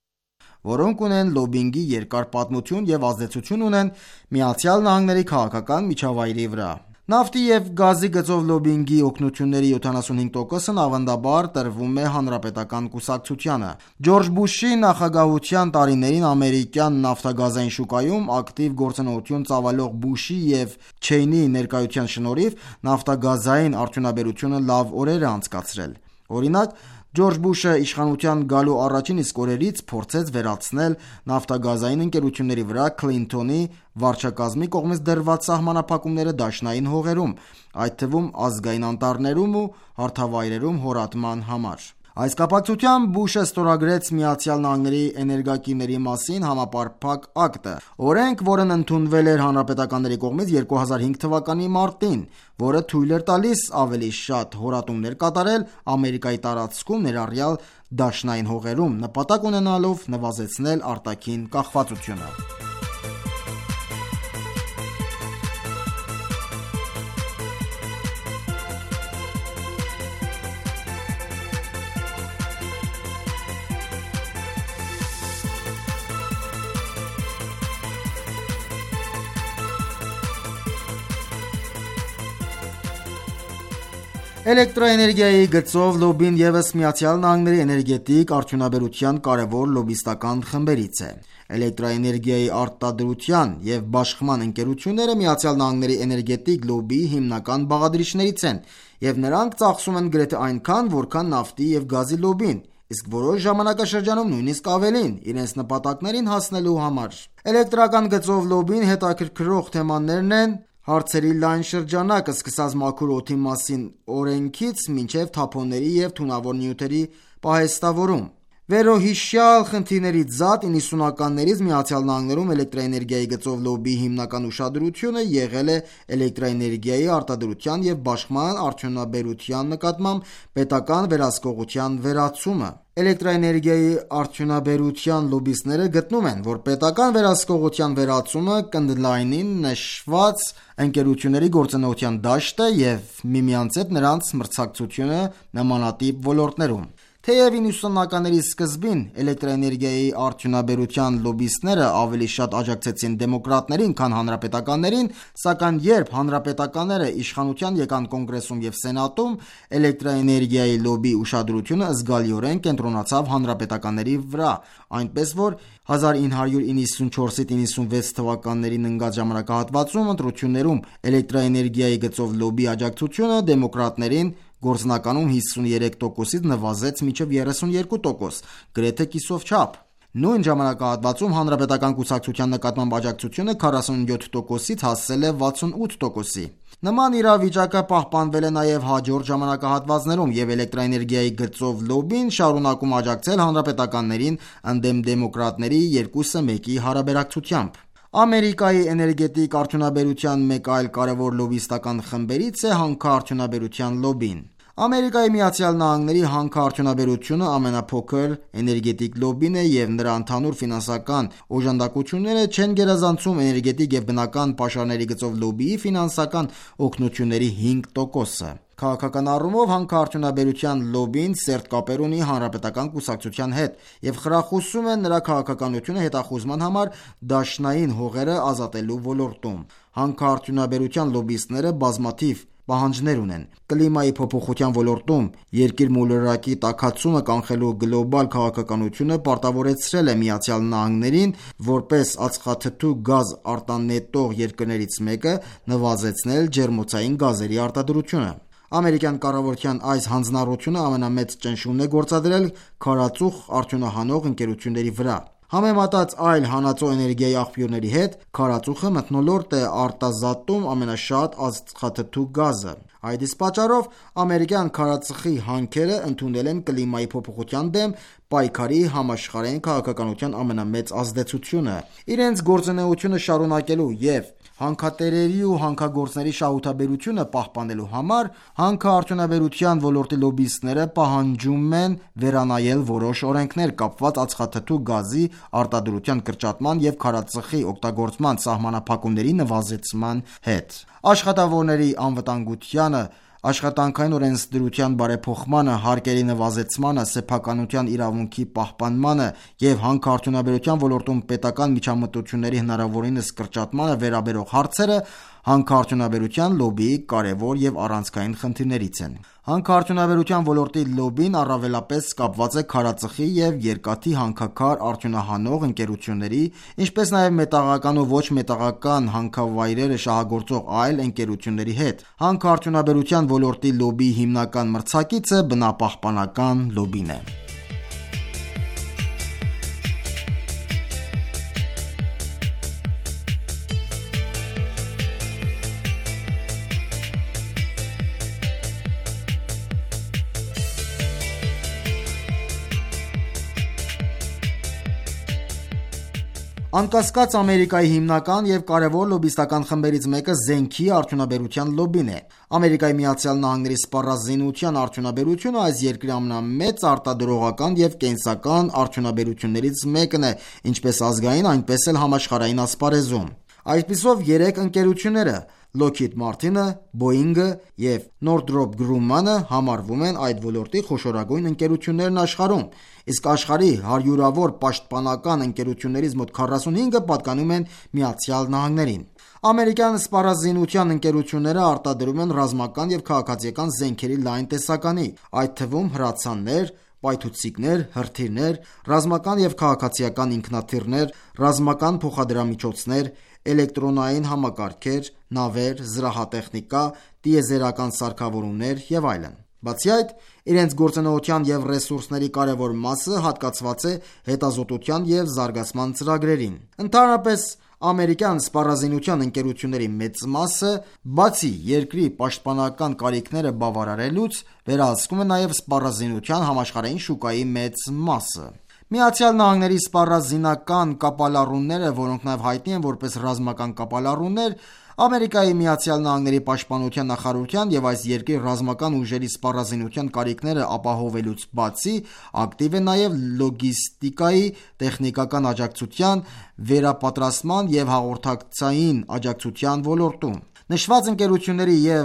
որոնք ունեն լոբբինգի երկար պատմություն և ազդեցություն ունեն Միացյալ Նահանգների քաղաքական միջավայրի վրա։ Նավթի և գազի գծով լոբբինգի օգնությունների յոթանասունհինգ տոկոսն ավանդաբար տրվում է հանրապետական կուսակցությանը։ Ջորջ Բուշի նախագահության տարիներին ամերիկյան նավթագազային շուկայում ակտիվ գործունեություն ծավալող Բուշի և Չեյնիի ներկայության շնորհիվ նավթագազային արդյունաբերությունը լավ օրեր է անցկացրել։ Օրինակ, Ջորջ Բուշը իշխանության գալու առաջին իսկ օրերից փորձեց վերացնել նավթագազային ընկերությունների վրա Քլինթոնի վարչակազմի կողմից դրված սահմանափակումները դաշնային հողերում, այդ թվում ազգային անտառներում ու հարթավայրերում հորատման համար։ Այս կապակցությամբ Բուշը ստորագրեց Միացյալ Նահանգների էներգակիրների մասին համապարփակ ակտը, օրենք, որն ընդունվել էր հանրապետականների կողմից երկու հազար հինգ թվականի մարտին, որը թույլ էր տալիս ավելի շատ հորատումներ կատարել Ամերիկայի տարածքում, ներառյալ դաշնային հողերում, նպատակ ունենալով նվազեցնել արտաքին կախվածությունը։ Էլեկտրաէներգիայի գծով լոբբին ևս Միացյալ Նահանգների էներգետիկ արդյունաբերության կարևոր լոբբիստական խմբերից է։ Էլեկտրաէներգիայի արտադրության և բաշխման ընկերությունները Միացյալ Նահանգների էներգետիկ լոբբիի հիմնական բաղադրիչներից են, և նրանք ծախսում են գրեթե այնքան, որքան նավթի և գազի լոբբին, իսկ որոշ ժամանակաշրջանում նույնիսկ ավելին, իրենց նպատակներին հասնելու համար։ Էլեկտրական գծով լոբբին հետաքրքրող թեմաներն են հարցերի լայն շրջանակ, սկսած մաքուր օդի մասին օրենքից մինչև թափոնների և թունավոր նյութերի պահեստավորում։ Վերոհիշյալ խնդիրներից զատ իննսունականներից Միացյալ Նահանգներում էլեկտրաէներգիայի գծով լոբբիի հիմնական ուշադրությունը եղել է էլեկտրաէներգիայի արտադրության և բաշխման արդյունաբերության նկատմամբ պետական վերահսկողության վերացումը։ Էլեկտրաէներգիայի արդյունաբերության լոբբիստները գտնում են, որ պետական վերահսկողության վերացումը կընդլայնի նշված ընկերությունների գործունեության դաշտը և միմյանց հետ նրանց մրցակցությունը նմանատիպ ոլորտներում։ Թեև իննսունականների սկզբին էլեկտրաէներգիայի արդյունաբերության լոբբիստները ավելի շատ աջակցեցին դեմոկրատներին, քան հանրապետականներին, սակայն երբ հանրապետականները իշխանության եկան Կոնգրեսում և Սենատում, էլեկտրաէներգիայի լոբբի ուշադրությունը զգալիորեն կենտրոնացավ հանրապետականների վրա, այնպես որ հազար ինը հարյուր իննսունչորսից իննսունվեց թվականներին ընկած ժամանակահատվածում ընտրություններում էլեկտրաէներգիայի գծով լոբբի աջակցությունը դեմոկրատներին գործնականում հիսուներեք տոկոսից նվազեց մինչև երեսունյոթ տոկոս, գրեթե կիսով չափ։ Նույն ժամանակահատվածում հանրապետական կուսակցության նկատմամբ աջակցությունը քառասունյոթ տոկոսից հասել է վաթսունութ տոկոսի։ Նման իրավիճակը պահպանվել է նաև հաջորդ ժամանակահատվածներում, և էլեկտրաէներգիայի գծով լոբբին շարունակում աջակցել հանրապետականներին ընդդեմ դեմոկրատների երկուսը մեկի հարաբերակցությամբ։ Ամերիկայի էներգետիկ արդյունաբերության մեկ այլ կարևոր լոբբիստական խմբերից է հանքարդյունաբերության լոբբին։ Ամերիկայի Միացյալ Նահանգների հանքարդյունաբերությունը ամենափոքր էներգետիկ լոբբին է, և նրա ընդհանուր ֆինանսական օժանդակությունները չեն գերազանցում էներգետիկ և բնական պաշարների գծով լոբբիի ֆինանսական օգնությունների հինգ տոկոսը։ Քաղաքական առումով հանքարդյունաբերության լոբբին սերտ կապեր ունի հանրապետական կուսակցության հետ և խրախուսում է նրա քաղաքականությունը հետախուզման համար դաշնային հողերը ազատելու ոլորտում։ Հանքարդյունաբերության լոբբիստները բազմաթիվ պահանջներ ունեն։ Կլիմայի փոփոխության ոլորտում երկիր մոլորակի տաքացումը կանխելու գլոբալ քաղաքականությունը պարտավորեցրել է Միացյալ Նահանգներին, որպես ածխաթթու գազ արտանետող երկրներից մեկը, նվազեցնել ջերմոցային գազերի արտադրությունը։ Ամերիկյան կառավարության այս հանձնառությունը ամենամեծ ճնշումն է գործադրել քարածուխ արդյունահանող ընկերությունների վրա։ Համեմատած այլ հանածո էներգիայի աղբյուրների հետ, քարածուխը մթնոլորտ է արտազատում ամենաշատ ածխաթթու գազը։ Այդ իսկ պատճառով ամերիկյան քարածխի հանքերը ընդունել են կլիմայի փոփոխության դեմ պայքարի համաշխարհային քաղաքականության ամենամեծ ազդեցությունը։ Իրենց գործունեությունը շարունակելու և հանքատերերի ու հանքագործների շահութաբերությունը պահպանելու համար հանքարդյունաբերության ոլորտի լոբբիստները պահանջում են վերանայել որոշ օրենքներ կապված ածխաթթու գազի արտադրության կրճատման և քարածխի օգտագործման սահմանափակումների նվազեցման հետ։ Աշխատավորների անվտանգությանը, աշխատանքային օրենսդրության բարեփոխմանը, հարկերի նվազեցմանը, սեփականության իրավունքի պահպանմանը և հանքարդյունաբերության ոլորտում պետական միջամտությունների հնարավորինս կրճատմանը վերաբերող հարցերը հանքարդյունաբերության լոբբիի կարևոր և առանցքային խնդիրներից են։ Հանքարդյունաբերության ոլորտի լոբբին առավելապես կապված է քարածխի և երկաթի հանքաքար արդյունահանող ընկերությունների, ինչպես նաև մետաղական ու ոչ մետաղական հանքավայրերը շահագործող այլ ընկերությունների հետ։ Հանքարդյունաբերության ոլորտի լոբբիի հիմնական մրցակիցը բնապահպանական լոբբին է։ Անկասկած Ամերիկայի հիմնական և կարևոր լոբբիստական խմբերից մեկը զենքի արդյունաբերության լոբբին է։ Ամերիկայի Միացյալ Նահանգների սպառազինության արդյունաբերությունը այս երկրի ամենամեծ արտադրողական և կենսական արդյունաբերություններից մեկն է, ինչպես ազգային, այնպես էլ համաշխարհային ասպարեզում։ Այսպիսով, երեք ընկերությունները՝ Lockheed Martin-ը, Boeing-ը և Northrop Grumman-ը համարվում են այդ ոլորտի խոշորագույն ընկերություններն աշխարհում, իսկ աշխարհի հարյուրավոր պաշտպանական ընկերություններից մոտ քառասունհինգը պատկանում են Միացյալ Նահանգներին։ Ամերիկյան սպառազինության ընկերությունները արտադրում են ռազմական և քաղաքացիական զենքերի լայն տեսականի, այդ թվում հրացաններ, պայթուցիկներ, հրթիռներ, ռազմական և քաղաքացիական ինքնաթիռներ, ռազմական փոխադրամիջոցներ, էլեկտրոնային համակարգեր, նավեր, զրահատեխնիկա, տիեզերական սարքավորումներ և այլն։ Բացի այդ, իրենց գործունեության և ռեսուրսների կարևոր մասը հատկացված է հետազոտության և զարգացման ծրագրերին։ Ընդհանրապես, ամերիկյան սպառազինության ընկերությունների մեծ մասը, բացի երկրի պաշտպանական կարիքները բավարարելուց, վերահսկում է նաև սպառազինության համաշխարհային շուկայի մեծ մասը։ Միացյալ Նահանգների սպառազինական կապալառուները, որոնք նաև հայտնի են որպես ռազմական կապալառուներ, Ամերիկայի Միացյալ Նահանգների պաշտպանության նախարարության և այս երկրի ռազմական ուժերի սպառազինության կարիքները ապահովելուց բացի, ակտիվ է նաև լոգիստիկայի, տեխնիկական աջակցության, վերապատրաստման և հաղորդակցային աջակցության ոլորտում։ Նշված ընկերությունների և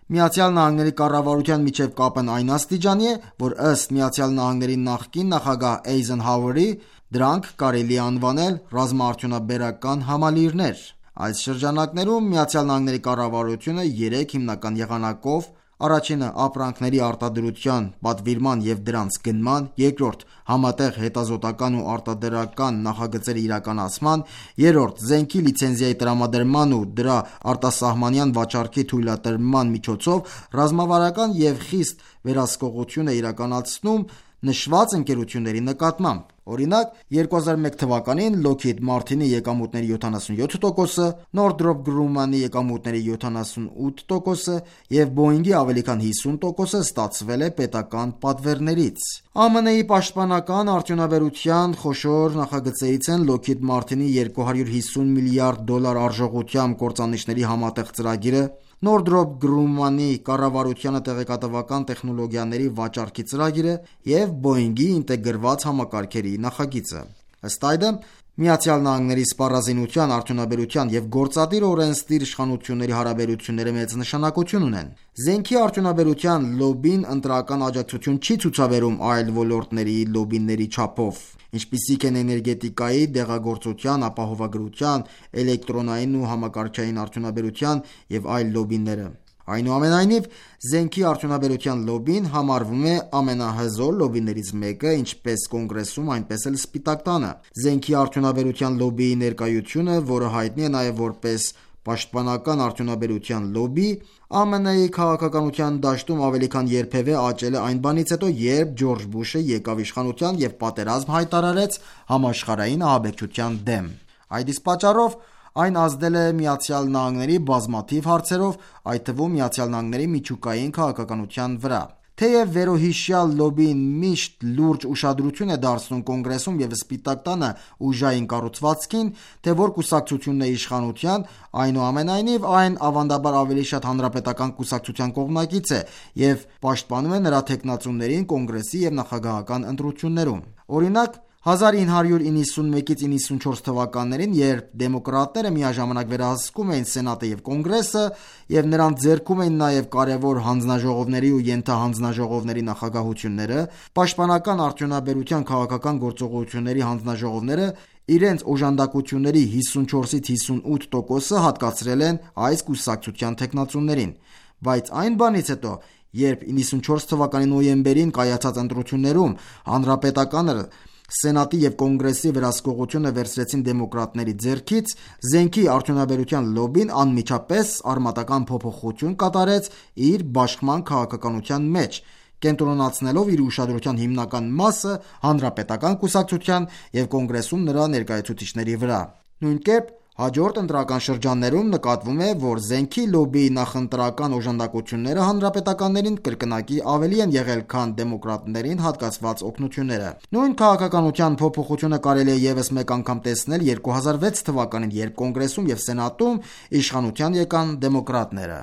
Միացյալ Նահանգների կառավարության միջև կապն այն աստիճանի է, որ ըստ Միացյալ Նահանգների նախկին նախագահ Էյզենհաուերի դրանք կարելի է անվանել ռազմաարդյունաբերական համալիրներ։ Այս շրջանակներում Միացյալ Նահանգների կառավարությունը երեք հիմնական եղանակով՝ առաջինը ապրանքների արտադրության, պատվիրման և դրանց գնման, երկրորդ համատեղ հետազոտական ու արտադրական նախագծերի իրականացման, երրորդ զենքի լիցենզիայի տրամադրման ու դրա արտասահմանյան վաճառքի թույլատրման միջոցով ռազմավարական և խիստ վերահսկողություն է իրականացնում նշված ընկերությունների նկատմամբ։ Օրինակ, երկու հազար մեկ թվականին Lockheed Martin-ի եկամուտների յոթանասունյոթ տոկոսը, Northrop Grumman-ի եկամուտների յոթանասունութ տոկոսը և Boeing-ի ավելի քան հիսուն տոկոսը ստացվել է պետական պատվերներից։ ԱՄՆ-ի պաշտպանական արդյունաբերության խոշոր նախագծերից են Lockheed Martin-ի երկու հարյուր հիսուն միլիարդ դոլար արժողությամբ կործանիչների համատեղ ծրագիրը, Northrop Grumman-ի կառավարությանը տեղեկատվական տեխնոլոգիաների վաճառքի ծրագիրը և Boeing-ի ինտեգրված համակարգերի նախագիծը։ Ըստ այդմ, Միացյալ Նահանգների սպառազինության, արդյունաբերության և գործադիր օրենսդիր իշխանությունների հարաբերությունները մեծ նշանակություն ունեն։ Զենքի արդյունաբերության լոբբին ընտրական աջակցություն չի ցուցաբերում այլ ոլորտների լոբբիների չափով, ինչպիսիք են էներգետիկայի, դեղագործության, ապահովագրության, էլեկտրոնային ու համակարգչային արդյունաբերության և այլ լոբբիները։ Այնուամենայնիվ, զենքի արդյունաբերության լոբբին համարվում է ամենահզոր լոբբիներից մեկը ինչպես Կոնգրեսում, այնպես էլ Սպիտակ տանը։ Զենքի արդյունաբերության լոբբիի ներկայությունը, որը հայտնի է նաև որպես պաշտպանական արդյունաբերության լոբբի, ԱՄՆ-ի քաղաքականության դաշտում ավելի քան երբևէ աճել է այն բանից հետո, երբ Ջորջ Բուշը եկավ իշխանության և պատերազմ հայտարարեց համաշխարհային ահաբեկչության դեմ։ Այդ իսկ պատճառով այն ազդել է Միացյալ Նահանգների բազմաթիվ հարցերով, այդ թվում Միացյալ Նահանգների միջուկային քաղաքականության վրա։ Թեև վերոհիշյալ լոբբին միշտ լուրջ ուշադրություն է դարձնում Կոնգրեսում և Սպիտակ տանը ուժային կառուցվածքին, թե որ կուսակցությունն է իշխանության, այնուամենայնիվ այն ավանդաբար ավելի շատ հանրապետական կուսակցության կողմնակից է և պաշտպանում է նրա թեկնածուներին Կոնգրեսի և նախագահական ընտրություններում։ Օրինակ, հազար ինը հարյուր իննսունմեկից իննսունչորս թվականներին, երբ դեմոկրատները միաժամանակ վերահսկում էին Սենատը և Կոնգրեսը և նրանց ձեռքում էին նաև կարևոր հանձնաժողովների ու ենթահանձնաժողովների նախագահությունները, պաշտպանական արդյունաբերության քաղաքական գործողությունների հանձնաժողովները իրենց օժանդակությունների հիսունչորսից հիսունութ տոկոսը հատկացրել են այս կուսակցության թեկնածուներին։ Բայց այն բանից հետո, երբ իննսունչորս թվականի նոյեմբերին կայացած ընտրություններում հանրապետականը Սենատի և Կոնգրեսի վերահսկողությունը վերցրեցին դեմոկրատների ձեռքից, զենքի արդյունաբերության լոբբին անմիջապես արմատական փոփոխություն կատարեց իր բաշխման քաղաքականության մեջ, կենտրոնացնելով իր ուշադրության հիմնական մասը հանրապետական կուսակցության և Կոնգրեսում նրա ներկայացուցիչների վրա։ Նույն կերպ հաջորդ ընտրական շրջաններում նկատվում է, որ զենքի լոբբիի նախընտրական օժանդակությունները հանրապետականներին կրկնակի ավելի են եղել, քան դեմոկրատներին հատկացված օգնությունները։ Նույն քաղաքականության փոփոխությունը կարելի է ևս մեկ անգամ տեսնել երկու հազար վեց թվականին, երբ Կոնգրեսում և Սենատում իշխանության եկան դեմոկրատները։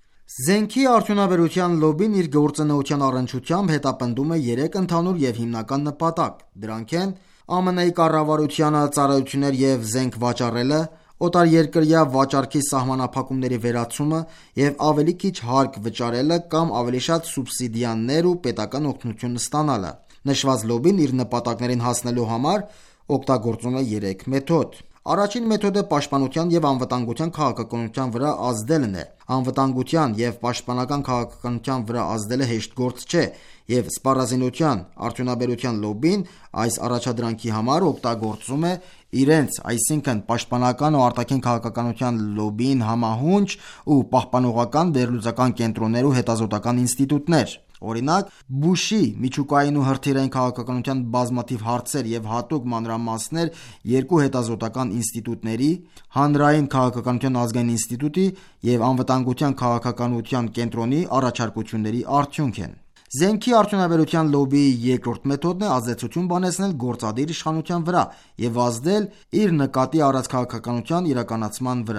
Զենքի արդյունաբերության լոբբին իր գործունեության առնչությամբ հետապնդում է երեք ընդհանուր և հիմնական նպատակ։ Դրանք են ԱՄՆ-ի կառավարությանը ծառայություններ և զենք վաճառելը, օտարերկրյա վաճառքի սահմանափակումների վերացումը և ավելի քիչ հարկ վճարելը կամ ավելի շատ սուբսիդիաներ ու պետական օգնություն ստանալը։ Նշված լոբբին իր նպատակներին հասնելու համար օգտագործում է երեք մեթոդ։ Առաջին մեթոդը պաշտպանության և անվտանգության քաղաքականության վրա ազդելն է։ Անվտանգության և պաշտպանական քաղաքականության վրա ազդելը հեշտ գործ չէ, և սպառազինության արդյունաբերության լոբբին այս առաջադրանքի համար օգտագործում է իրենց, այսինքն պաշտպանական ու արտաքին քաղաքականության լոբբիին համահունչ ու պահպանողական վերլուծական կենտրոններ ու հետազոտական ինստիտուտներ։ Օրինակ, Բուշի միջուկային ու հրթիռային քաղաքականության բազմաթիվ հարցեր և հատուկ մանրամասներ երկու հետազոտական ինստիտուտների՝ Հանրային քաղաքականության ազգային ինստիտուտի և Անվտանգության քաղաքականության կենտրոնի առաջարկությունների արդյունք են։ Զենքի արդյունաբերության լոբբիի երկրորդ մեթոդն է ազդեցություն բանեցնել գործադիր իշխանության վրա և ազդել իր նկատի առած քաղաքականության իրականացման վրա։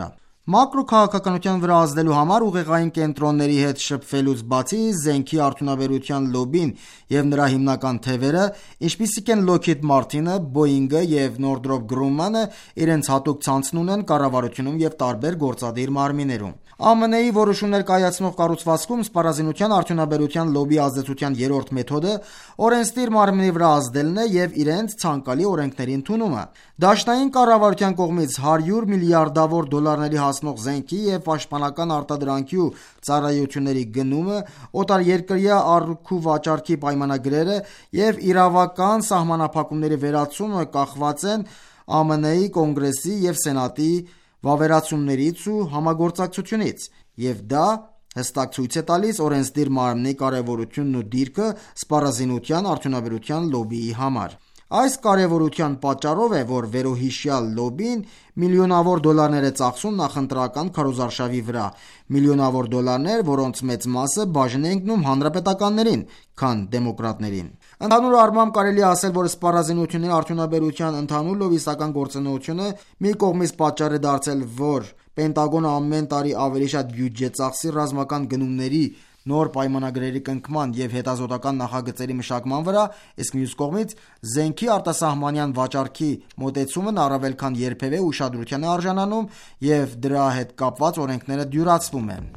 Մակրոքաղաքականության վրա ազդելու համար ուղեղային կենտրոնների հետ շփվելուց բացի, զենքի արդյունաբերության լոբբին և նրա հիմնական թևերը, ինչպիսիք են Lockheed Martin-ը, Boeing-ը և Northrop Grumman-ը, իրենց հատուկ ցանցն ունեն կառավարությունում և տարբեր գործադիր մարմիններում։ ԱՄՆ-ի որոշումներ կայացնող կառուցվածքում սպառազինության արդյունաբերության լոբբի ազդեցության երրորդ մեթոդը օրենսդիր մարմնի վրա ազդելն է և իրենց ցանկալի օրենքների ընդունումը։ Դաշնային կառավարության կողմից հարյուր միլիարդավոր դոլարների հասնող զենքի և պաշտպանական արտադրանքի ու ծառայությունների գնումը, օտարերկրյա առք ու վաճառքի պայմանագրերը և իրավական սահմանափակումների վերացումը կախված են ԱՄՆ-ի Կոնգրեսի և Սենատի վավերացումներից ու համագործակցությունից, և դա հստակ ցույց է տալիս օրենսդիր մարմնի կարևորությունն ու դիրքը սպառազինության արդյունաբերության լոբբիի համար։ Այս կարևորության պատճառով է, որ վերոհիշյալ լոբբին միլիոնավոր դոլարներ է ծախսում նախընտրական քարոզարշավի վրա, միլիոնավոր դոլարներ, որոնց մեծ մասը բաժին է ընկնում հանրապետականներին, քան դեմոկրատներին։ Ընդհանուր առմամբ կարելի է ասել, որ սպառազինությունների արդյունաբերության ընդհանուր լոբբիստական գործունեությունը մի կողմից պատճառ է դարձել, որ Պենտագոնը ամեն տարի ավելի շատ բյուջե ծախսի ռազմական գնումների, նոր պայմանագրերի կնքման և հետազոտական նախագծերի մշակման վրա, իսկ մյուս կողմից զենքի արտասահմանյան վաճառքի մոտեցումն առավել քան երբևէ ուշադրության է արժանանում և դրա հետ կապված օրենքները դյուրացվում են։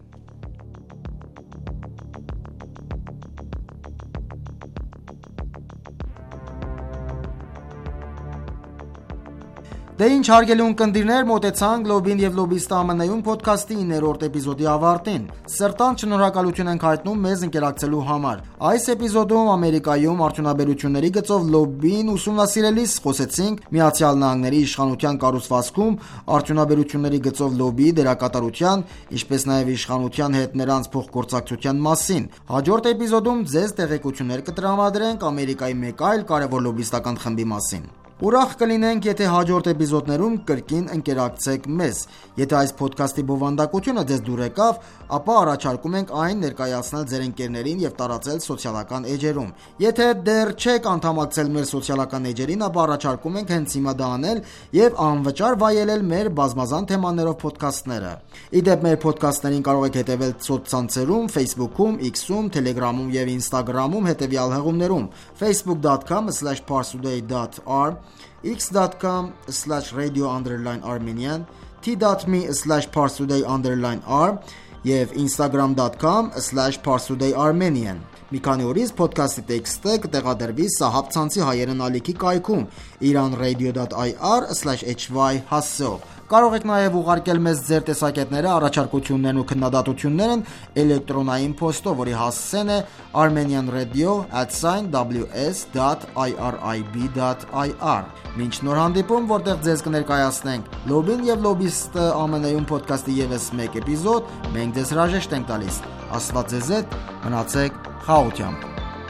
Դե ինչ հարգելի ունկնդիրներ, մոտեցանք «Լոբբին և լոբբիստը ԱՄՆ-ում» փոդքասթի իններորդ էպիզոդի ավարտին։ Սրտանց շնորհակալություն ենք հայտնում մեզ ընկերակցելու համար։ Այս էպիզոդում Ամերիկայում արդյունաբերությունների գծով լոբբին ուսումնասիրելիս խոսեցինք Միացյալ Նահանգների իշխանության կառուցվածքում արդյունաբերությունների գծով լոբբիի դերակատարության, ինչպես նաև իշխանության հետ նրանց փոխգործակցության մասին։ Հաջորդ էպիզոդում ձեզ տեղեկություններ կտրամադրենք Ամերիկայի մեկ այլ կարևոր լոբբիստական խմբի մասին։ Ուրախ կլինենք, եթե հաջորդ էպիզոդներում կրկին ընկերակցեք մեզ։ Եթե այս փոդքասթի բովանդակությունը ձեզ դուր եկավ, ապա առաջարկում ենք այն ներկայացնել ձեր ընկերներին և տարածել սոցիալական էջերում։ Եթե դեռ չեք անդամակցել մեր սոցիալական էջերին, ապա առաջարկում ենք հենց հիմա դա անել և անվճար վայելել մեր բազմազան թեմաներով փոդքասթները։ Ի դեպ, մեր փոդքասթներին կարող եք հետևել սոցցանցերում, Facebook-ում, X-ում, Telegram-ում և Instagram-ում հետևյալ հղումներում՝ facebook dot com slash parstoday dot r, x dot com slash radio underline armenian, t dot m e slash parstoday underline r և instagram dot com slash parstoday armenian։ Մի քանի օրից փոդքասթի տեքստը կտեղադրվի Սահաբ ցանցի հայերեն ալիքի կայքում iranradio dot i r slash h y հասցեով։ Կարող եք նաև ուղարկել մեզ ձեր տեսակետները, առաջարկություններն ու քննադատություններն էլեկտրոնային փոստով, որի հասցեն է armenianradio at w s dot i r i b dot i r։ Մինչ նոր հանդիպում, որտեղ ձեզ կներկայացնենք «Լոբբին և լոբբիստը ԱՄՆ-ում» փոդքասթի ևս մեկ էպիզոդ, մենք ձեզ հրաժեշտ ենք տալիս։ Աստված ձեզ հետ, մնացեք խաղաղությամբ։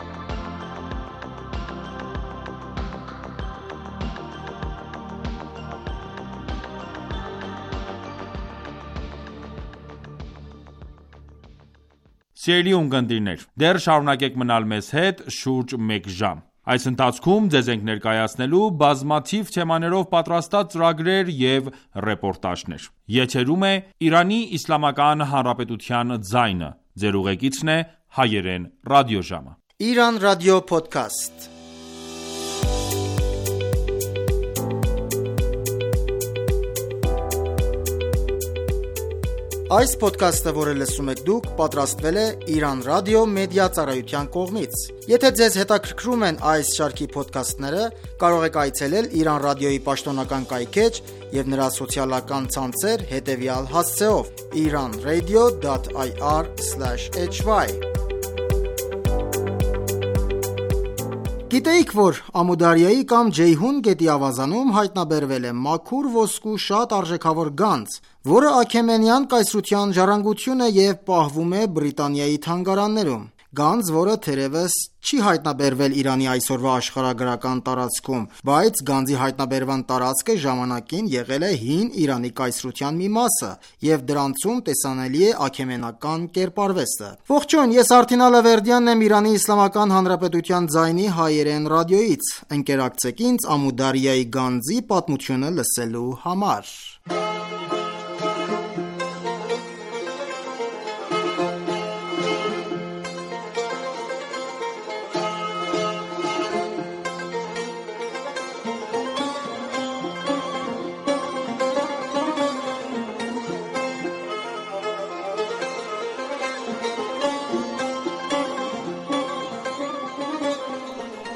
Սիրելի ունկնդիրներ, դեռ շարունակեք մնալ մեզ հետ շուրջ մեկ ժամ։ Այս ընթացքում ձեզ ենք ներկայացնելու բազմաթիվ թեմաներով պատրաստած ծրագրեր և ռեպորտաժներ։ Եթերում է Իրանի Իսլամական Հանրապետության ձայնը։ Ձեր ուղեկիցն է հայերեն ռադիոժամը։ Iran Radio Podcast։ Այս ոդքասթը, որը լսում եք դուք, պատրաստվել է Iran Radio մեդիա ծառայության կողմից։ Եթե ձեզ հետաքրքրում են այս շարքի ոդքասթները, կարող եք այցելել Iran Radio-ի պաշտոնական կայքէջ և նրա սոցիալական ցանցեր հետևյալ հասցեով՝ iranradio dot i r slash h y։ Գիտեիք, որ Ամուդարիայի կամ Ջեյհուն գետի ավազանում հայտնաբերվել է մաքուր ոսկու շատ արժեքավոր գանձ, որը Աքեմենյան կայսրության ժառանգություն է և պահվում է Բրիտանիայի թանգարաններում։ Գանձ, որը թերևս չի հայտնաբերվել Իրանի այսօրվա աշխարհագրական տարածքում, բայց գանձի հայտնաբերման տարածքը ժամանակին եղել է հին Իրանի կայսրության մի մասը, և դրանցում տեսանելի է աքեմենական կերպարվեստը։ Ողջույն, ես Արթին Ալավերդյանն եմ Իրանի Իսլամական Հանրապետության ձայնի հայերեն ռադիոյից։ Ընկերակցեք ինձ Ամուդարիայի գանձի պատմությունը լսելու համար։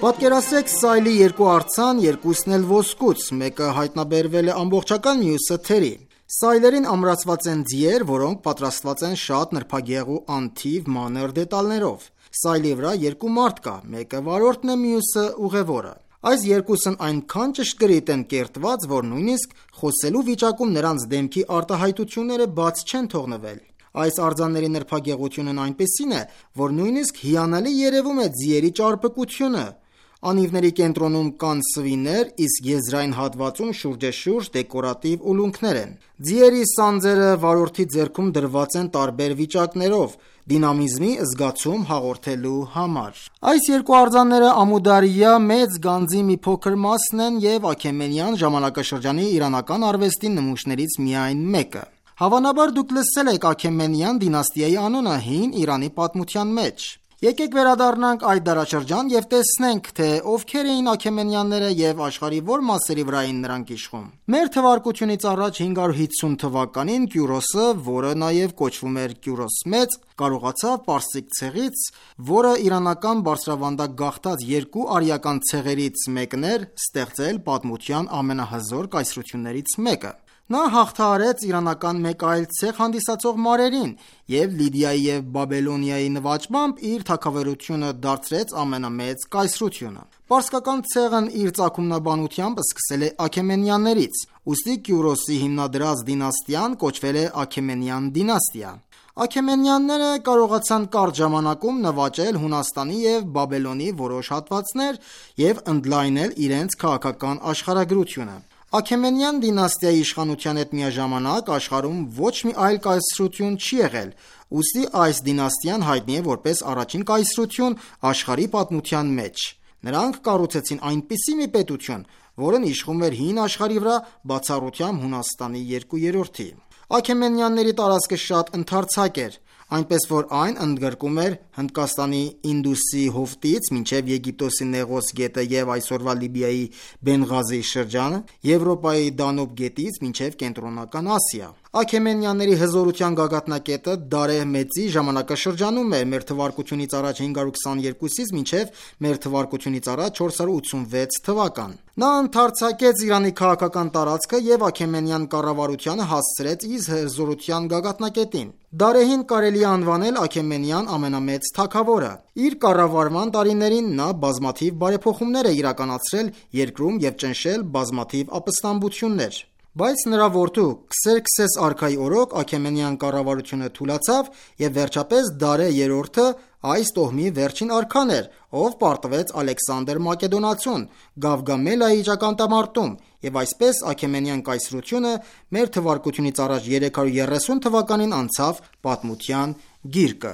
Պատկերացրեք սայլի երկու արձան, երկուսն էլ ոսկուց, մեկը հայտնաբերվել է ամբողջական, մյուսը թերի։ Սայլերին ամրացված են ձիեր, որոնք պատրաստված են շատ նրբագեղ ու անթիվ մանր դետալներով։ Սայլի վրա երկու մարդ կա, մեկը վարորդն է, մյուսը ուղևորը։ Այս երկուսն այնքան ճշգրիտ են կերտված, որ նույնիսկ խոսելու վիճակում նրանց դեմքի արտահայտությունները բաց չեն թողնվել։ Այս արձանների նրբագեղությունն այնպիսին է, որ նույնիսկ հիանալի երևում է ձիերի ճարպկությունը։ Անիվների կենտրոնում կան սվիներ, իսկ եզրային հատվածում շուրջեշուրջ դեկորատիվ ուլունքներ են։ Ձիերի սանձերը վարորդի ձեռքում դրված են տարբեր վիճակներով, դինամիզմի զգացում հաղորդելու համար։ Այս երկու արձանները Ամուդարիա մեծ գանձի մի փոքր մասն են և Աքեմենյան ժամանակաշրջանի իրանական արվեստի նմուշներից միայն մեկը։ Հավանաբար դուք լսել եք Աքեմենյան դինաստիայի անունը հին Իրանի պատմության մեջ։ Եկեք վերադառնանք այդ դարաշրջան և տեսնենք, թե ովքեր էին Աքեմենյանները և աշխարհի որ մասերի վրա էին նրանք իշխում։ Մեր թվարկությունից առաջ հինգ հարյուր հիսուն թվականին Կյուրոսը, որը նաև կոչվում էր Կյուրոս Մեծ, կարողացավ պարսիկ ցեղից, որը իրանական բարձրավանդակ գաղթած երկու արիական ցեղերից մեկն էր, ստեղծել պատմության ամենահզոր կայսրություններից մեկը։ Նա հաղթահարեց իրանական մեկ այլ ցեղ հանդիսացող մարերին և Լիդիայի և Բաբելոնիայի նվաճմամբ իր թագավորությունը դարձրեց ամենամեծ կայսրությունը։ Պարսկական ցեղն իր ծագումնաբանությամբ սկսել է Աքեմենյաններից, ուստի Կյուրոսի հիմնադրած դինաստիան կոչվել է Աքեմենյան դինաստիա։ Աքեմենյանները կարողացան կարճ ժամանակում նվաճել Հունաստանի և Բաբելոնի որոշ հատվածներ և ընդլայնել իրենց քաղաքական աշխարհագրությունը։ Աքեմենյան դինաստիայի իշխանության հետ միաժամանակ աշխարհում ոչ մի այլ կայսրություն չի եղել, ուստի այս դինաստիան հայտնի է որպես առաջին կայսրություն աշխարհի պատմության մեջ։ Նրանք կառուցեցին այնպիսի մի պետություն, որն իշխում էր հին աշխարհի վրա, բացառությամբ Հունաստանի երկու երրորդի։ Աքեմենյանների տարածքը շատ ընդարձակ էր, այնպես որ այն ընդգրկում էր Հնդկաստանի Ինդուսի հովտից մինչև Եգիպտոսի Նեղոս գետը և այսօրվա Լիբիայի Բենղազի շրջանը, Եվրոպայի Դանուբ գետից մինչև Կենտրոնական Ասիա։ Աքեմենյանների հզորության գագաթնակետը Դարեհ Մեծի ժամանակաշրջանում է մեր թվարկությունից առաջ հինգ հարյուր քսաներկուսից մինչև մեր թվարկությունից առաջ չորս հարյուր ութսունվեց թվական։ Նա ընդարձակեց Իրանի քաղաքական տարածքը և Աքեմենյան կառավարությանը հասցրեց իր հզորության գագաթնակետին։ Դարեհին կարելի է անվանել Աքեմենյան ամենամեծ թագավորը։ Իր կառավարման տարիներին նա բազմաթիվ բարեփոխումներ է իրականացրել երկրում և ճնշել բազմաթիվ ապստամբություններ։ Բայց նրա որդու Քսերքսես արքայի օրոք Աքեմենյան կառավարությունը թուլացավ և վերջապես Դարեհ երրորդը այս տոհմի վերջին արքան էր, ով պարտվեց Ալեքսանդր Մակեդոնացուն Գավգամելայի ճակատամարտում, և այսպես Աքեմենյան կայսրությունը մեր թվարկությունից առաջ երեք հարյուր երեսուն թվականին անցավ պատմության գիրկը։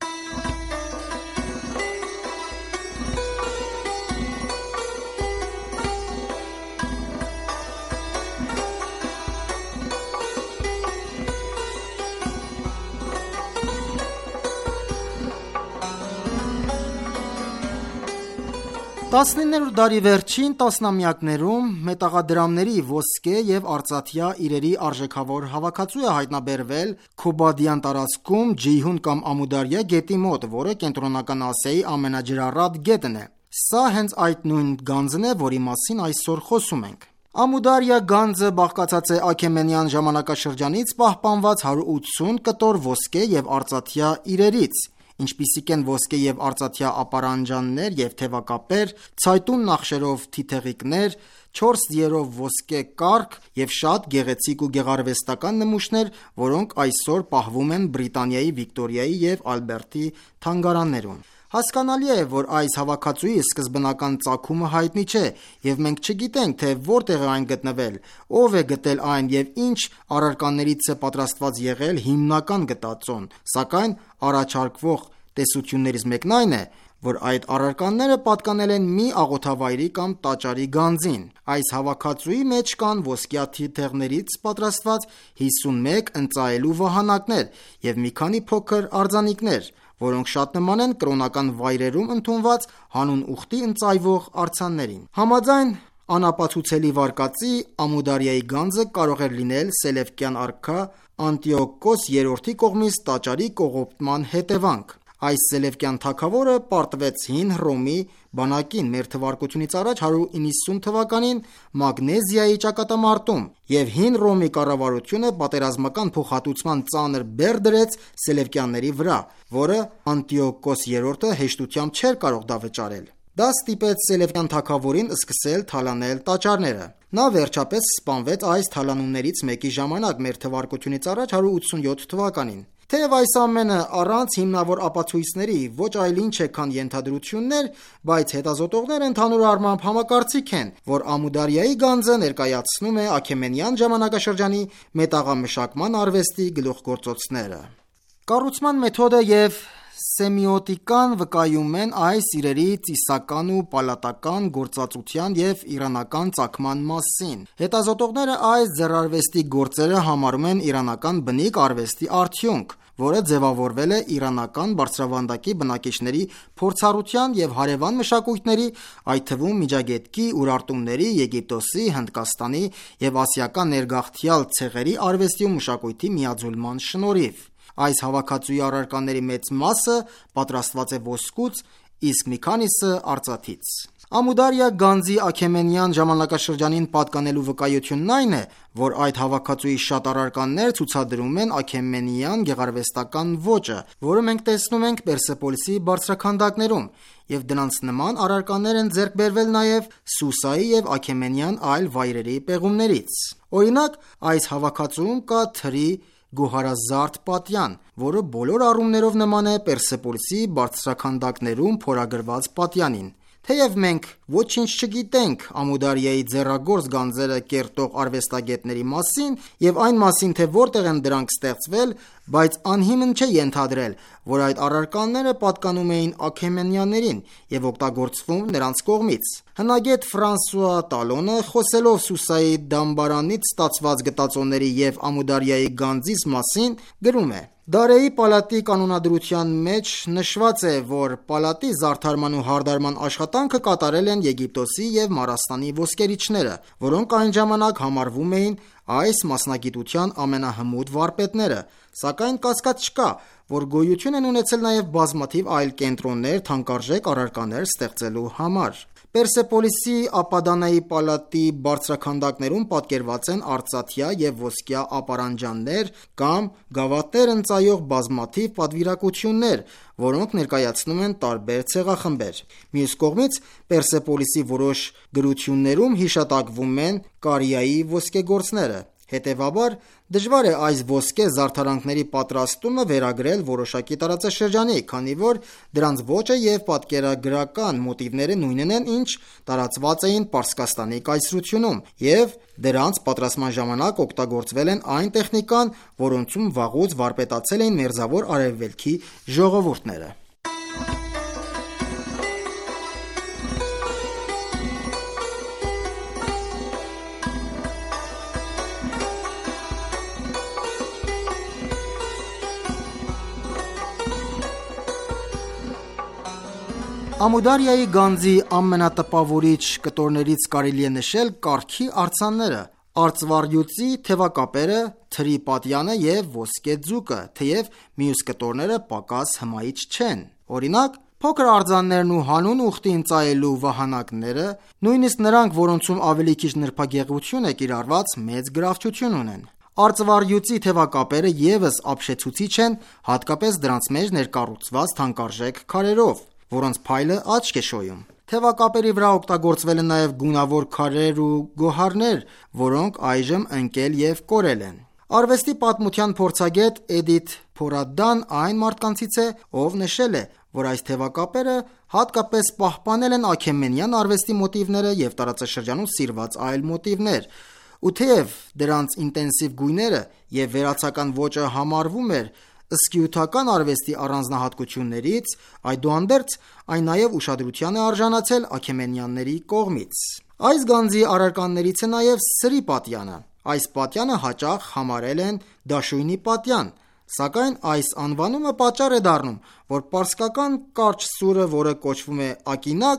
տասնիններորդ դարի վերջին տասնամյակներում մետաղադրամների, ոսկե և արծաթյա իրերի արժեքավոր հավաքածու է հայտնաբերվել Քոբադյան տարածքում Ջեյհուն կամ Ամուդարիա գետի մոտ, որը Կենտրոնական Ասիայի ամենաջրառատ գետն է։ Սա հենց այդ նույն գանձն է, որի մասին այսօր խոսում ենք։ Ամուդարիա գանձը բաղկացած է Աքեմենյան ժամանակաշրջանից պահպանված հարյուր ութսուն կտոր ոսկե և արծաթյա իրերից, ինչպիսիք են ոսկե և արծաթյա ապարանջաններ և թևակապեր, ցայտուն նախշերով թիթեղիկներ, չորս ձիերով ոսկե կառք և շատ գեղեցիկ ու գեղարվեստական նմուշներ, որոնք այսօր պահվում են Բրիտանիայի Վիկտորիայի և Ալբերտի թանգարաններում։ Հասկանալի է, որ այս հավաքածուի սկզբնական ծագումը հայտնի չէ, և մենք չգիտենք, թե որտեղ է այն գտնվել, ով է գտել այն և ինչ առարկաներից է պատրաստված եղել հիմնական գտածոն, սակայն առաջարկվող տեսություններից մեկն այն է, որ այդ առարկաները պատկանել են մի աղոթավայրի կամ տաճարի գանձին։ Այս հավաքածուի մեջ կան ոսկյա թիթեղներից պատրաստված հիսունմեկ ընծայելու վահանակներ և մի քանի փոքր արձանիկներ, որոնք շատ նման են կրոնական վայրերում ընդունված հանուն ուխտի ընծայվող արձաններին։ Համաձայն անապացուցելի վարկածի, Ամուդարիայի գանձը կարող էր լինել Սելևկյան արքա Անտիոքոս երրորդի կողմից տաճարի կողոպտման հետևանք։ Այս Սելևկյան թագավորը պարտվեց հին Հռոմի բանակին մեր թվարկությունից առաջ հարյուր իննսուն թվականին Մագնեզիայի ճակատամարտում, և հին Հռոմի կառավարությունը պատերազմական փոխհատուցման ծանր բեռ դրեց Սելևկյանների վրա, որը Անտիոկոս երրորդը հեշտությամբ չէր կարող դա վճարել։ Դա ստիպեց Սելևկյան թագավորին սկսել թալանել տաճարները։ Նա վերջապես սպանվեց այս թալանումներից մեկի ժամանակ մեր թվարկությունից առաջ հարյուր ութսունյոթ թվականին։ Թեև այս ամենը առանց հիմնավոր ապացույցների, ոչ այլ ինչ է, քան ենթադրություններ, բայց հետազոտողները ընդհանուր առմամբ համակարծիք են, որ Ամուդարիայի գանձը ներկայացնում է Աքեմենյան ժամանակաշրջանի մետաղամշակման արվեստի գլուխգործոցները։ Կառուցման մեթոդը և սեմիոտիկան վկայում են այս իրերի ծիսական ու պալատական գործածության և իրանական ծագման մասին։ Հետազոտողները այս ձեռարվեստի գործերը համարում են իրանական բնիկ արվեստի արդյունք, որը ձևավորվել է իրանական բարձրավանդակի բնակիչների փորձառության և հարևան մշակույթների, այդ թվում Միջագետքի, Ուրարտումների, Եգիպտոսի, Հնդկաստանի և ասիական ներգաղթյալ ցեղերի արվեստի ու մշակույթի միաձուլման շնորհիվ։ Այս հավաքածուի առարկաների մեծ մասը պատրաստված է ոսկուց, իսկ մի քանիսը արծաթից։ Ամուդարիա գանձի Աքեմենյան ժամանակաշրջանին պատկանելու վկայությունն այն է, որ այդ հավաքածուի շատ առարկաներ ցուցադրում են Աքեմենյան գեղարվեստական ոճը, որը մենք տեսնում ենք Պերսեպոլիսի բարձրաքանդակներում, և դրանց նման առարկաներ են ձեռք բերվել նաև Սուսայի և Աքեմենյան այլ վայրերի պեղումներից։ Օրինակ, այս հավաքածուում կա թրի գոհարազարդ պատյան, որը բոլոր առումներով նման է Պերսեպոլիսի բարձրաքանդակներում փորագրված պատյանին։ Թեև մենք ոչինչ չգիտենք Ամուդարիայի ձեռագործ գանձերը կերտող արվեստագետների մասին և այն մասին, թե որտեղ են դրանք ստեղծվել, բայց անհիմն չէ ենթադրել, որ այդ առարկաները պատկանում էին Աքեմենյաններին և օգտագործվում նրանց կողմից։ Հնագետ Ֆրանսուଆ Տալոնը, խոսելով Սուսայի դամբարանից ստացված գտածոների և Ամուդարիայի գանձիս մասին, գրում է. «Դարեի պալատի կանոնադրության մեջ նշված է, որ պալատի զարդարման ու հարդարման աշխատանքը կատարել են Եգիպտոսի և Մարաստանի ոսկերիչները, որոնք այն ժամանակ համարվում էին այս մասնագիտության ամենահմուտ վարպետները, սակայն կասկած չկա, որ գոյություն են ունեցել նաև բազմաթիվ այլ կենտրոններ թանկարժեք առարկաներ ստեղծելու համար»։ Պերսեպոլիսի Ապադանայի պալատի բարձրաքանդակներում պատկերված են արծաթյա և ոսկյա ապարանջաններ կամ գավաթներ ընծայող բազմաթիվ պատվիրակություններ, որոնք ներկայացնում են տարբեր ցեղախմբեր։ Մյուս կողմից, Պերսեպոլիսի որոշ գրություններում հիշատակվում են Կարիայի ոսկեգործները։ Հետևաբար, դժվար է այս ոսկե զարդարանքների պատրաստումը վերագրել որոշակի տարածաշրջանի, քանի որ դրանց ոճը և պատկերագրական մոտիվները նույնն են, ինչ տարածված էին Պարսկաստանի կայսրությունում, և դրանց պատրաստման ժամանակ օգտագործվել են այն տեխնիկան, որոնցում վաղուց վարպետացել էին Մերձավոր Արևելքի ժողովուրդները։ Ամուդարիայի գանձի ամենատպավորիչ կտորներից կարելի է նշել կառքի արձանները, արծվառյուծի թևակապերը, թրի պատյանը և ոսկե ձուկը, թեև մյուս կտորները պակաս հմայիչ չեն։ Օրինակ, փոքր արձաններն ու հանուն ուխտի ընծայելու վահանակները, նույնիսկ նրանք, որոնցում ավելի քիչ նրբագեղություն է կիրառված, մեծ գրավչություն ունեն։ Արծվառյուծի թևակապերը ևս ապշեցուցիչ են, հատկապես դրանց մեջ ներկառուցված թանկարժեք քարերով, որոնց փայլը աչք է շոյում։ Թևակապերի վրա օգտագործվել են նաև գունավոր քարեր ու գոհարներ, որոնք այժմ ընկել և կորել են։ Արվեստի պատմության փորձագետ Էդիթ Փորադան այն մարդկանցից է, ով նշել է, որ այս թևակապերը հատկապես պահպանել են աքեմենյան արվեստի մոտիվները և տարածաշրջանում սիրված այլ մոտիվներ, ու թեև դրանց ինտենսիվ գույները և վերացական ոճը համարվում էր սկյութական արվեստի առանձնահատկություններից, այդուհանդերձ այն նաև ուշադրության է արժանացել աքեմենյանների կողմից։ Այս գանձի առարկաներից է նաև սրի պատյանը։ Այս պատյանը հաճախ համարել են դաշույնի պատյան, սակայն այս անվանումը պատճառ է դառնում, որ պարսկական կարճ սուրը, որը կոչվում է ակինակ,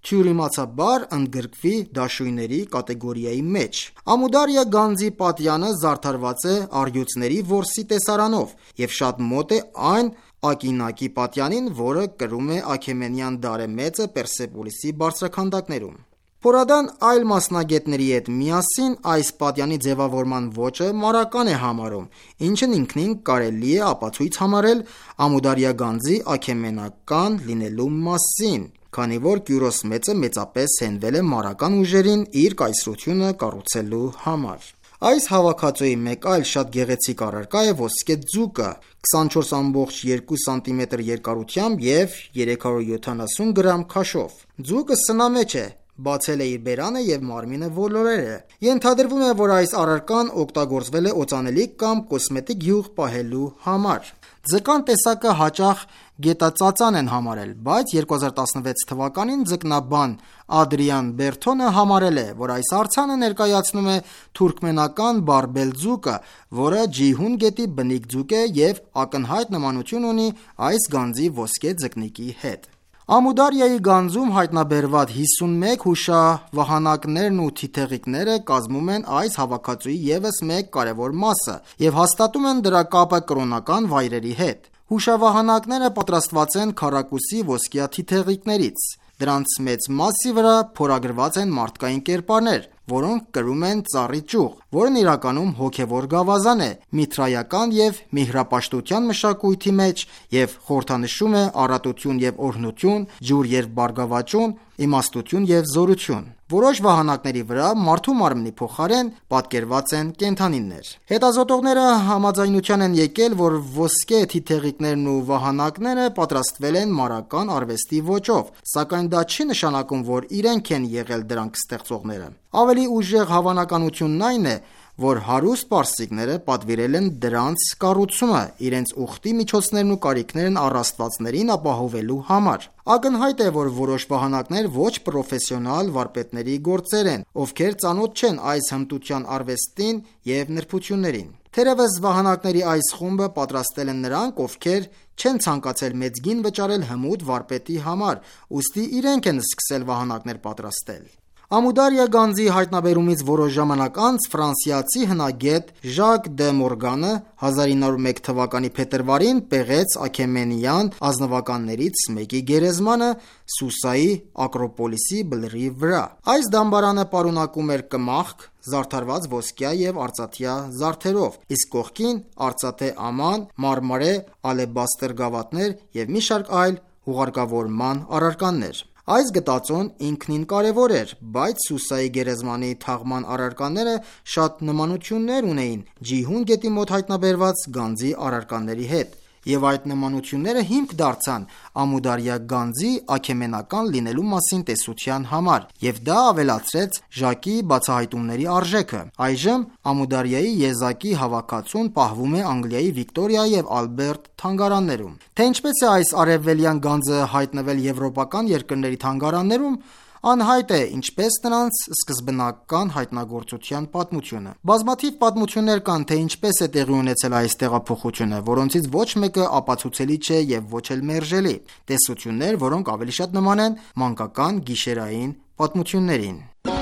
թյուրիմացաբար ընդգրկվի դաշույնների կատեգորիայի մեջ։ Ամուդարյա Գանձի պատյանը զարդարված է առյուծների որսի տեսարանով և շատ մոտ է այն ակինակի պատյանին, որը կրում է Աքեմենյան դարեմեծը Պերսեպոլիսի բարձրաքանդակներում։ Փորադան այլ մասնագետների հետ միասին այս պատյանի ձևավորման ոճը մարական է համարում, ինչն ինքնին կարելի է ապացույց համարել Ամուդարյա Գանձի աքեմենական լինելու մասին, քանի որ Կյուրոս մեծը մեծապես հենվել է մարական ուժերին իր կայսրությունը կառուցելու համար։ Այս հավաքածուի մեկ այլ շատ գեղեցիկ առարկա է ոսկե ձուկը քսանչորս կόμma երկու սանտիմետր երկարությամբ և երեք հարյուր յոթանասուն գրամ քաշով։ Ձուկը սնամեջ է, բացել է իր բերանը և մարմինը ոլորել է։ Ենթադրվում է, որ այս առարկան օգտագործվել է օծանելիք կամ կոսմետիկ յուղ պահելու համար։ Ձկան տեսակը հաճախ գետածածան են համարել, բայց երկու հազար տասնվեց թվականին ձկնաբան Ադրիան Բերթոնը համարել է, որ այս արձանը ներկայացնում է թուրքմենական բարբել ձուկը, որը Ջիհուն գետի բնիկ ձուկ է և ակնհայտ նմանություն ունի այս գանձի ոսկե ձկնիկի հետ։ Ամուդարյայի գանձում հայտնաբերված հիսունմեկ հուշավահանակներն ու թիթեղիկները կազմում են այս հավաքածուի ևս մեկ կարևոր մասը և հաստատում են դրա կապը կրոնական վայրերի հետ։ Հուշավահանակները պատրաստված են քառակուսի ոսկյա թիթեղիկներից։ Դրանց մեծ մասի վրա փորագրված են մարդկային կերպարներ, որոնք կրում են ծառի ճյուղ, որն իրականում հոգևոր գավազան է միթրայական և միհրապաշտության մշակույթի մեջ և խորհրդանշում է առատություն և օրհնություն, ջուր և բարգավաճում, իմաստություն և զորություն։ Որոշ վահանակների վրա մարդու մարմնի փոխարեն պատկերված են կենդանիներ։ Հետազոտողները համաձայնության են եկել, որ ոսկե թիթեղիկներն ու վահանակները պատրաստվել են մարական արվեստի ոճով, սակայն դա չի նշանակում, որ իրենք են եղել դրանք ստեղծողները։ Ավելի ուժեղ հավանականությունն այն է, որ հարուստ պարսիկները պատվիրել են դրանց կառուցումը իրենց ուխտի միջոցներն ու կարիքներն առ աստվածներին ապահովելու համար։ Ակնհայտ է, որ որոշ վահանակներ ոչ պրոֆեսիոնալ վարպետների գործեր են, ովքեր ծանոթ չեն այս հմտության արվեստին և նրբություններին։ Թերևս վահանակների այս խումբը պատրաստել են նրանք, ովքեր չեն ցանկացել մեծ գին վճարել հմուտ վարպետի համար, ուստի իրենք են սկսել վահանակներ պատրաստել։ Ամուդարյա Գանձի հայտնաբերումից որոշ ժամանակ անց ֆրանսիացի հնագետ Ժակ դե Մորգանը հազար ինը հարյուր մեկ թվականի փետրվարին պեղեց աքեմենյան ազնվականներից մեկի գերեզմանը Սուսայի Ակրոպոլիսի բլրի վրա։ Այս դամբարանը պարունակում էր կմախք, զարդարված ոսկյա և արծաթյա զարդերով, իսկ կողքին արծաթե աման, մարմարե, ալեբաստր գավաթներ և մի շարք այլ հուղարկավորման առարկաներ։ Այս գտածոն ինքնին կարևոր էր, բայց Սուսայի գերեզմանի թաղման առարկաները շատ նմանություններ ունեին Ջիհուն գետի մոտ հայտնաբերված գանձի առարկաների հետ, և այդ նմանությունները հիմք դարձան Ամուդարյա Գանձի աքեմենական լինելու մասին տեսության համար, և դա ավելացրեց Ժակի բացահայտումների արժեքը։ Այժմ Ամուդարյայի եզակի հավաքածուն պահվում է Անգլիայի Վիկտորիա և Ալբերտ թանգարաններում։ Թե ինչպես է այս արևելյան գանձը հայտնվել եվրոպական երկրների թանգարաններում, անհայտ է, ինչպես նրանց սկզբնական հայտնագործության պատմությունը։ Բազմաթիվ պատմություններ կան, թե ինչպես է տեղի ունեցել այս տեղափոխությունը, որոնցից ոչ մեկը ապացուցելի չէ և ոչ էլ մերժելի։ Տեսություններ, որոնք ավելի շատ նման են մանկական գիշերային պատմություններին։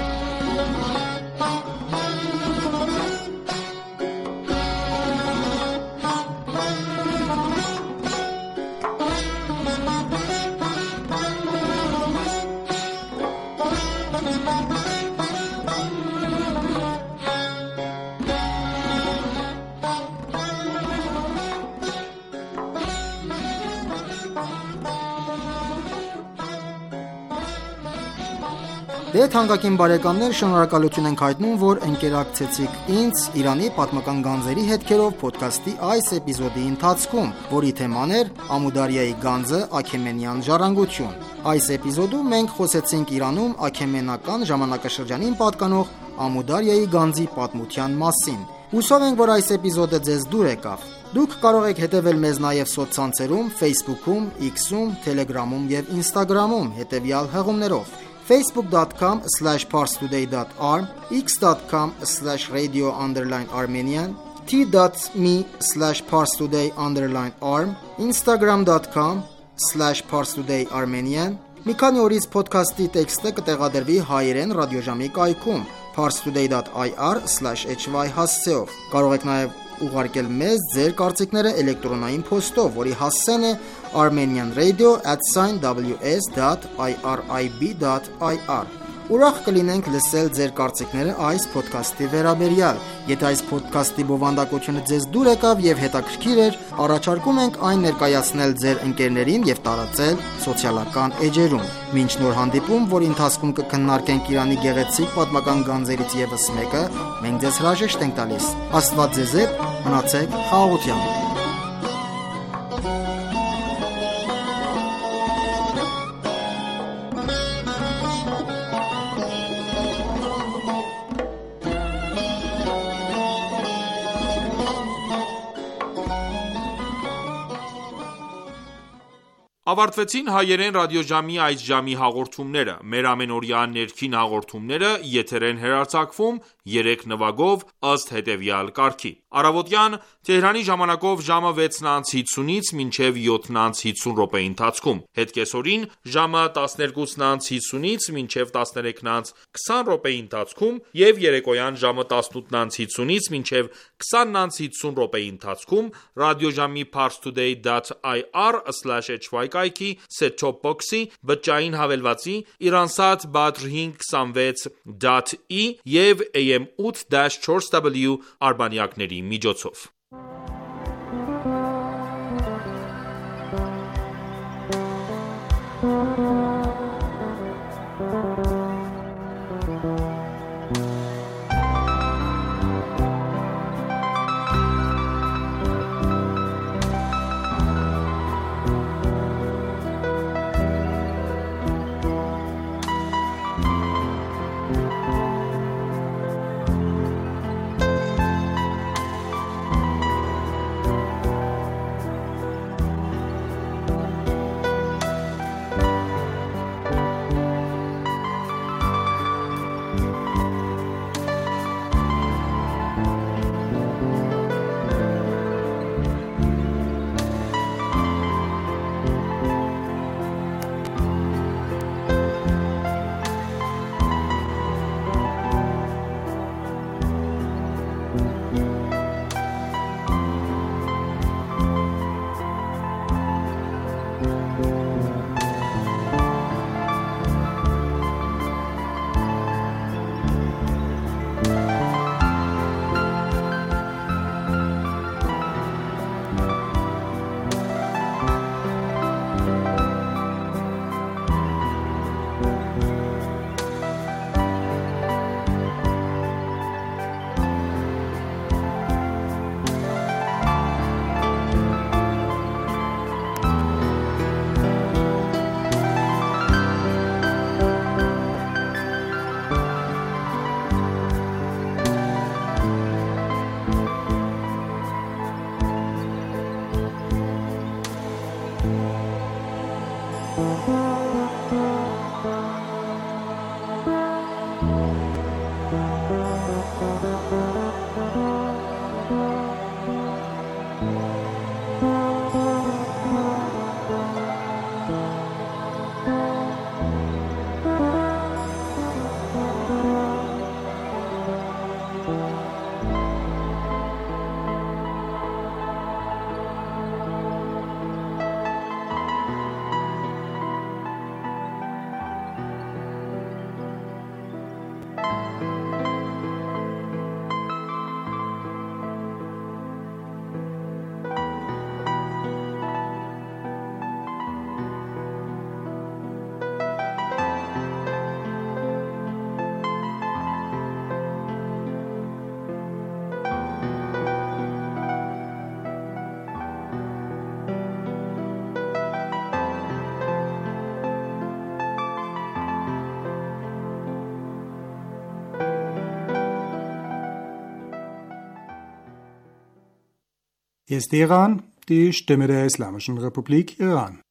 Դե թանկագին բարեկամներ, շնորհակալություն ենք հայտնում, որ ընկերակցեցիք ինձ Իրանի պատմական գանձերի հետքերով փոդքասթի այս էպիզոդի ընթացքում, որի թեման էր Ամուդարյայի գանձը Աքեմենյան ժառանգություն։ Այս էպիզոդում մենք խոսեցինք Իրանում աքեմենական ժամանակաշրջանին պատկանող Ամուդարյայի գանձի պատմության մասին։ Հուսով ենք, որ այս էպիզոդը ձեզ դուր եկավ։ Դուք կարող եք հետևել մեզ նաև սոցցանցերում, Facebook-ում, X-ում, Telegram-ում և Instagram-ում հետևյալ հղումներով. facebook dot com slash parstoday dot r, x dot com slash radio underline armenian, t dot m e slash parstoday underline arm, instagram dot com slash parstoday armenian, Մի քանի օրից podcast-ի տեքստը կտեղադրվի հայերեն ռադիոժամի կայքում parstoday dot i r slash h y հասցեով։ Կարող եք նաև ուղարկել մեզ ձեր կարծիքները էլեկտրոնային փոստով, որի հասցեն է armenian radio at w s dot i r i b dot i r։ Ուրախ կլինենք լսել ձեր կարծիքները այս podcast-ի վերաբերյալ։ Եթե այս podcast-ի բովանդակությունը ձեզ դուր եկավ եւ հետաքրքիր էր, առաջարկում ենք այն ներկայացնել ձեր ընկերներին եւ տարածել սոցիալական էջերում։ Մինչ նոր հանդիպում, որի ընթացքում կքննարկենք Իրանի գեղեցիկ պատմական գանձերից եւս մեկը, մենք ձեզ հրաժեշտ ենք տալիս։ Աստված ձեզ հետ, մնացեք խաղաղությամբ։ Ավարտվեցին հայերեն ռադիոժամի այս ժամի հաղորդումները։ Մեր ամենօրյա ներքին հաղորդումները եթեր են հեռարձակվում երեք նվագով ըստ հետևյալ կարգի. Առավոտյան Թեհրանի ժամանակով ժամը վեցն անց հիսունից մինչև յոթն անց հիսուն րոպեի ընթացքում, հետ կեսօրին ժամը տասներկուսն անց հիսունից մինչև տասներեքն անց քսան րոպեի ընթացքում եւ երեկոյան ժամը տասնութն անց հիսունից մինչև քսանն անց հիսուն րոպեի ընթացքում ռադիոժամի parstoday dot i r slash h y կայքի set-top box-ի բջջային հավելվածի Iransat Badr հինգ հիսունվեց dot i եւ a m eight dash four w արբանյակների միջոցով։ Hier ist Iran, die Stimme der Islamischen Republik Iran.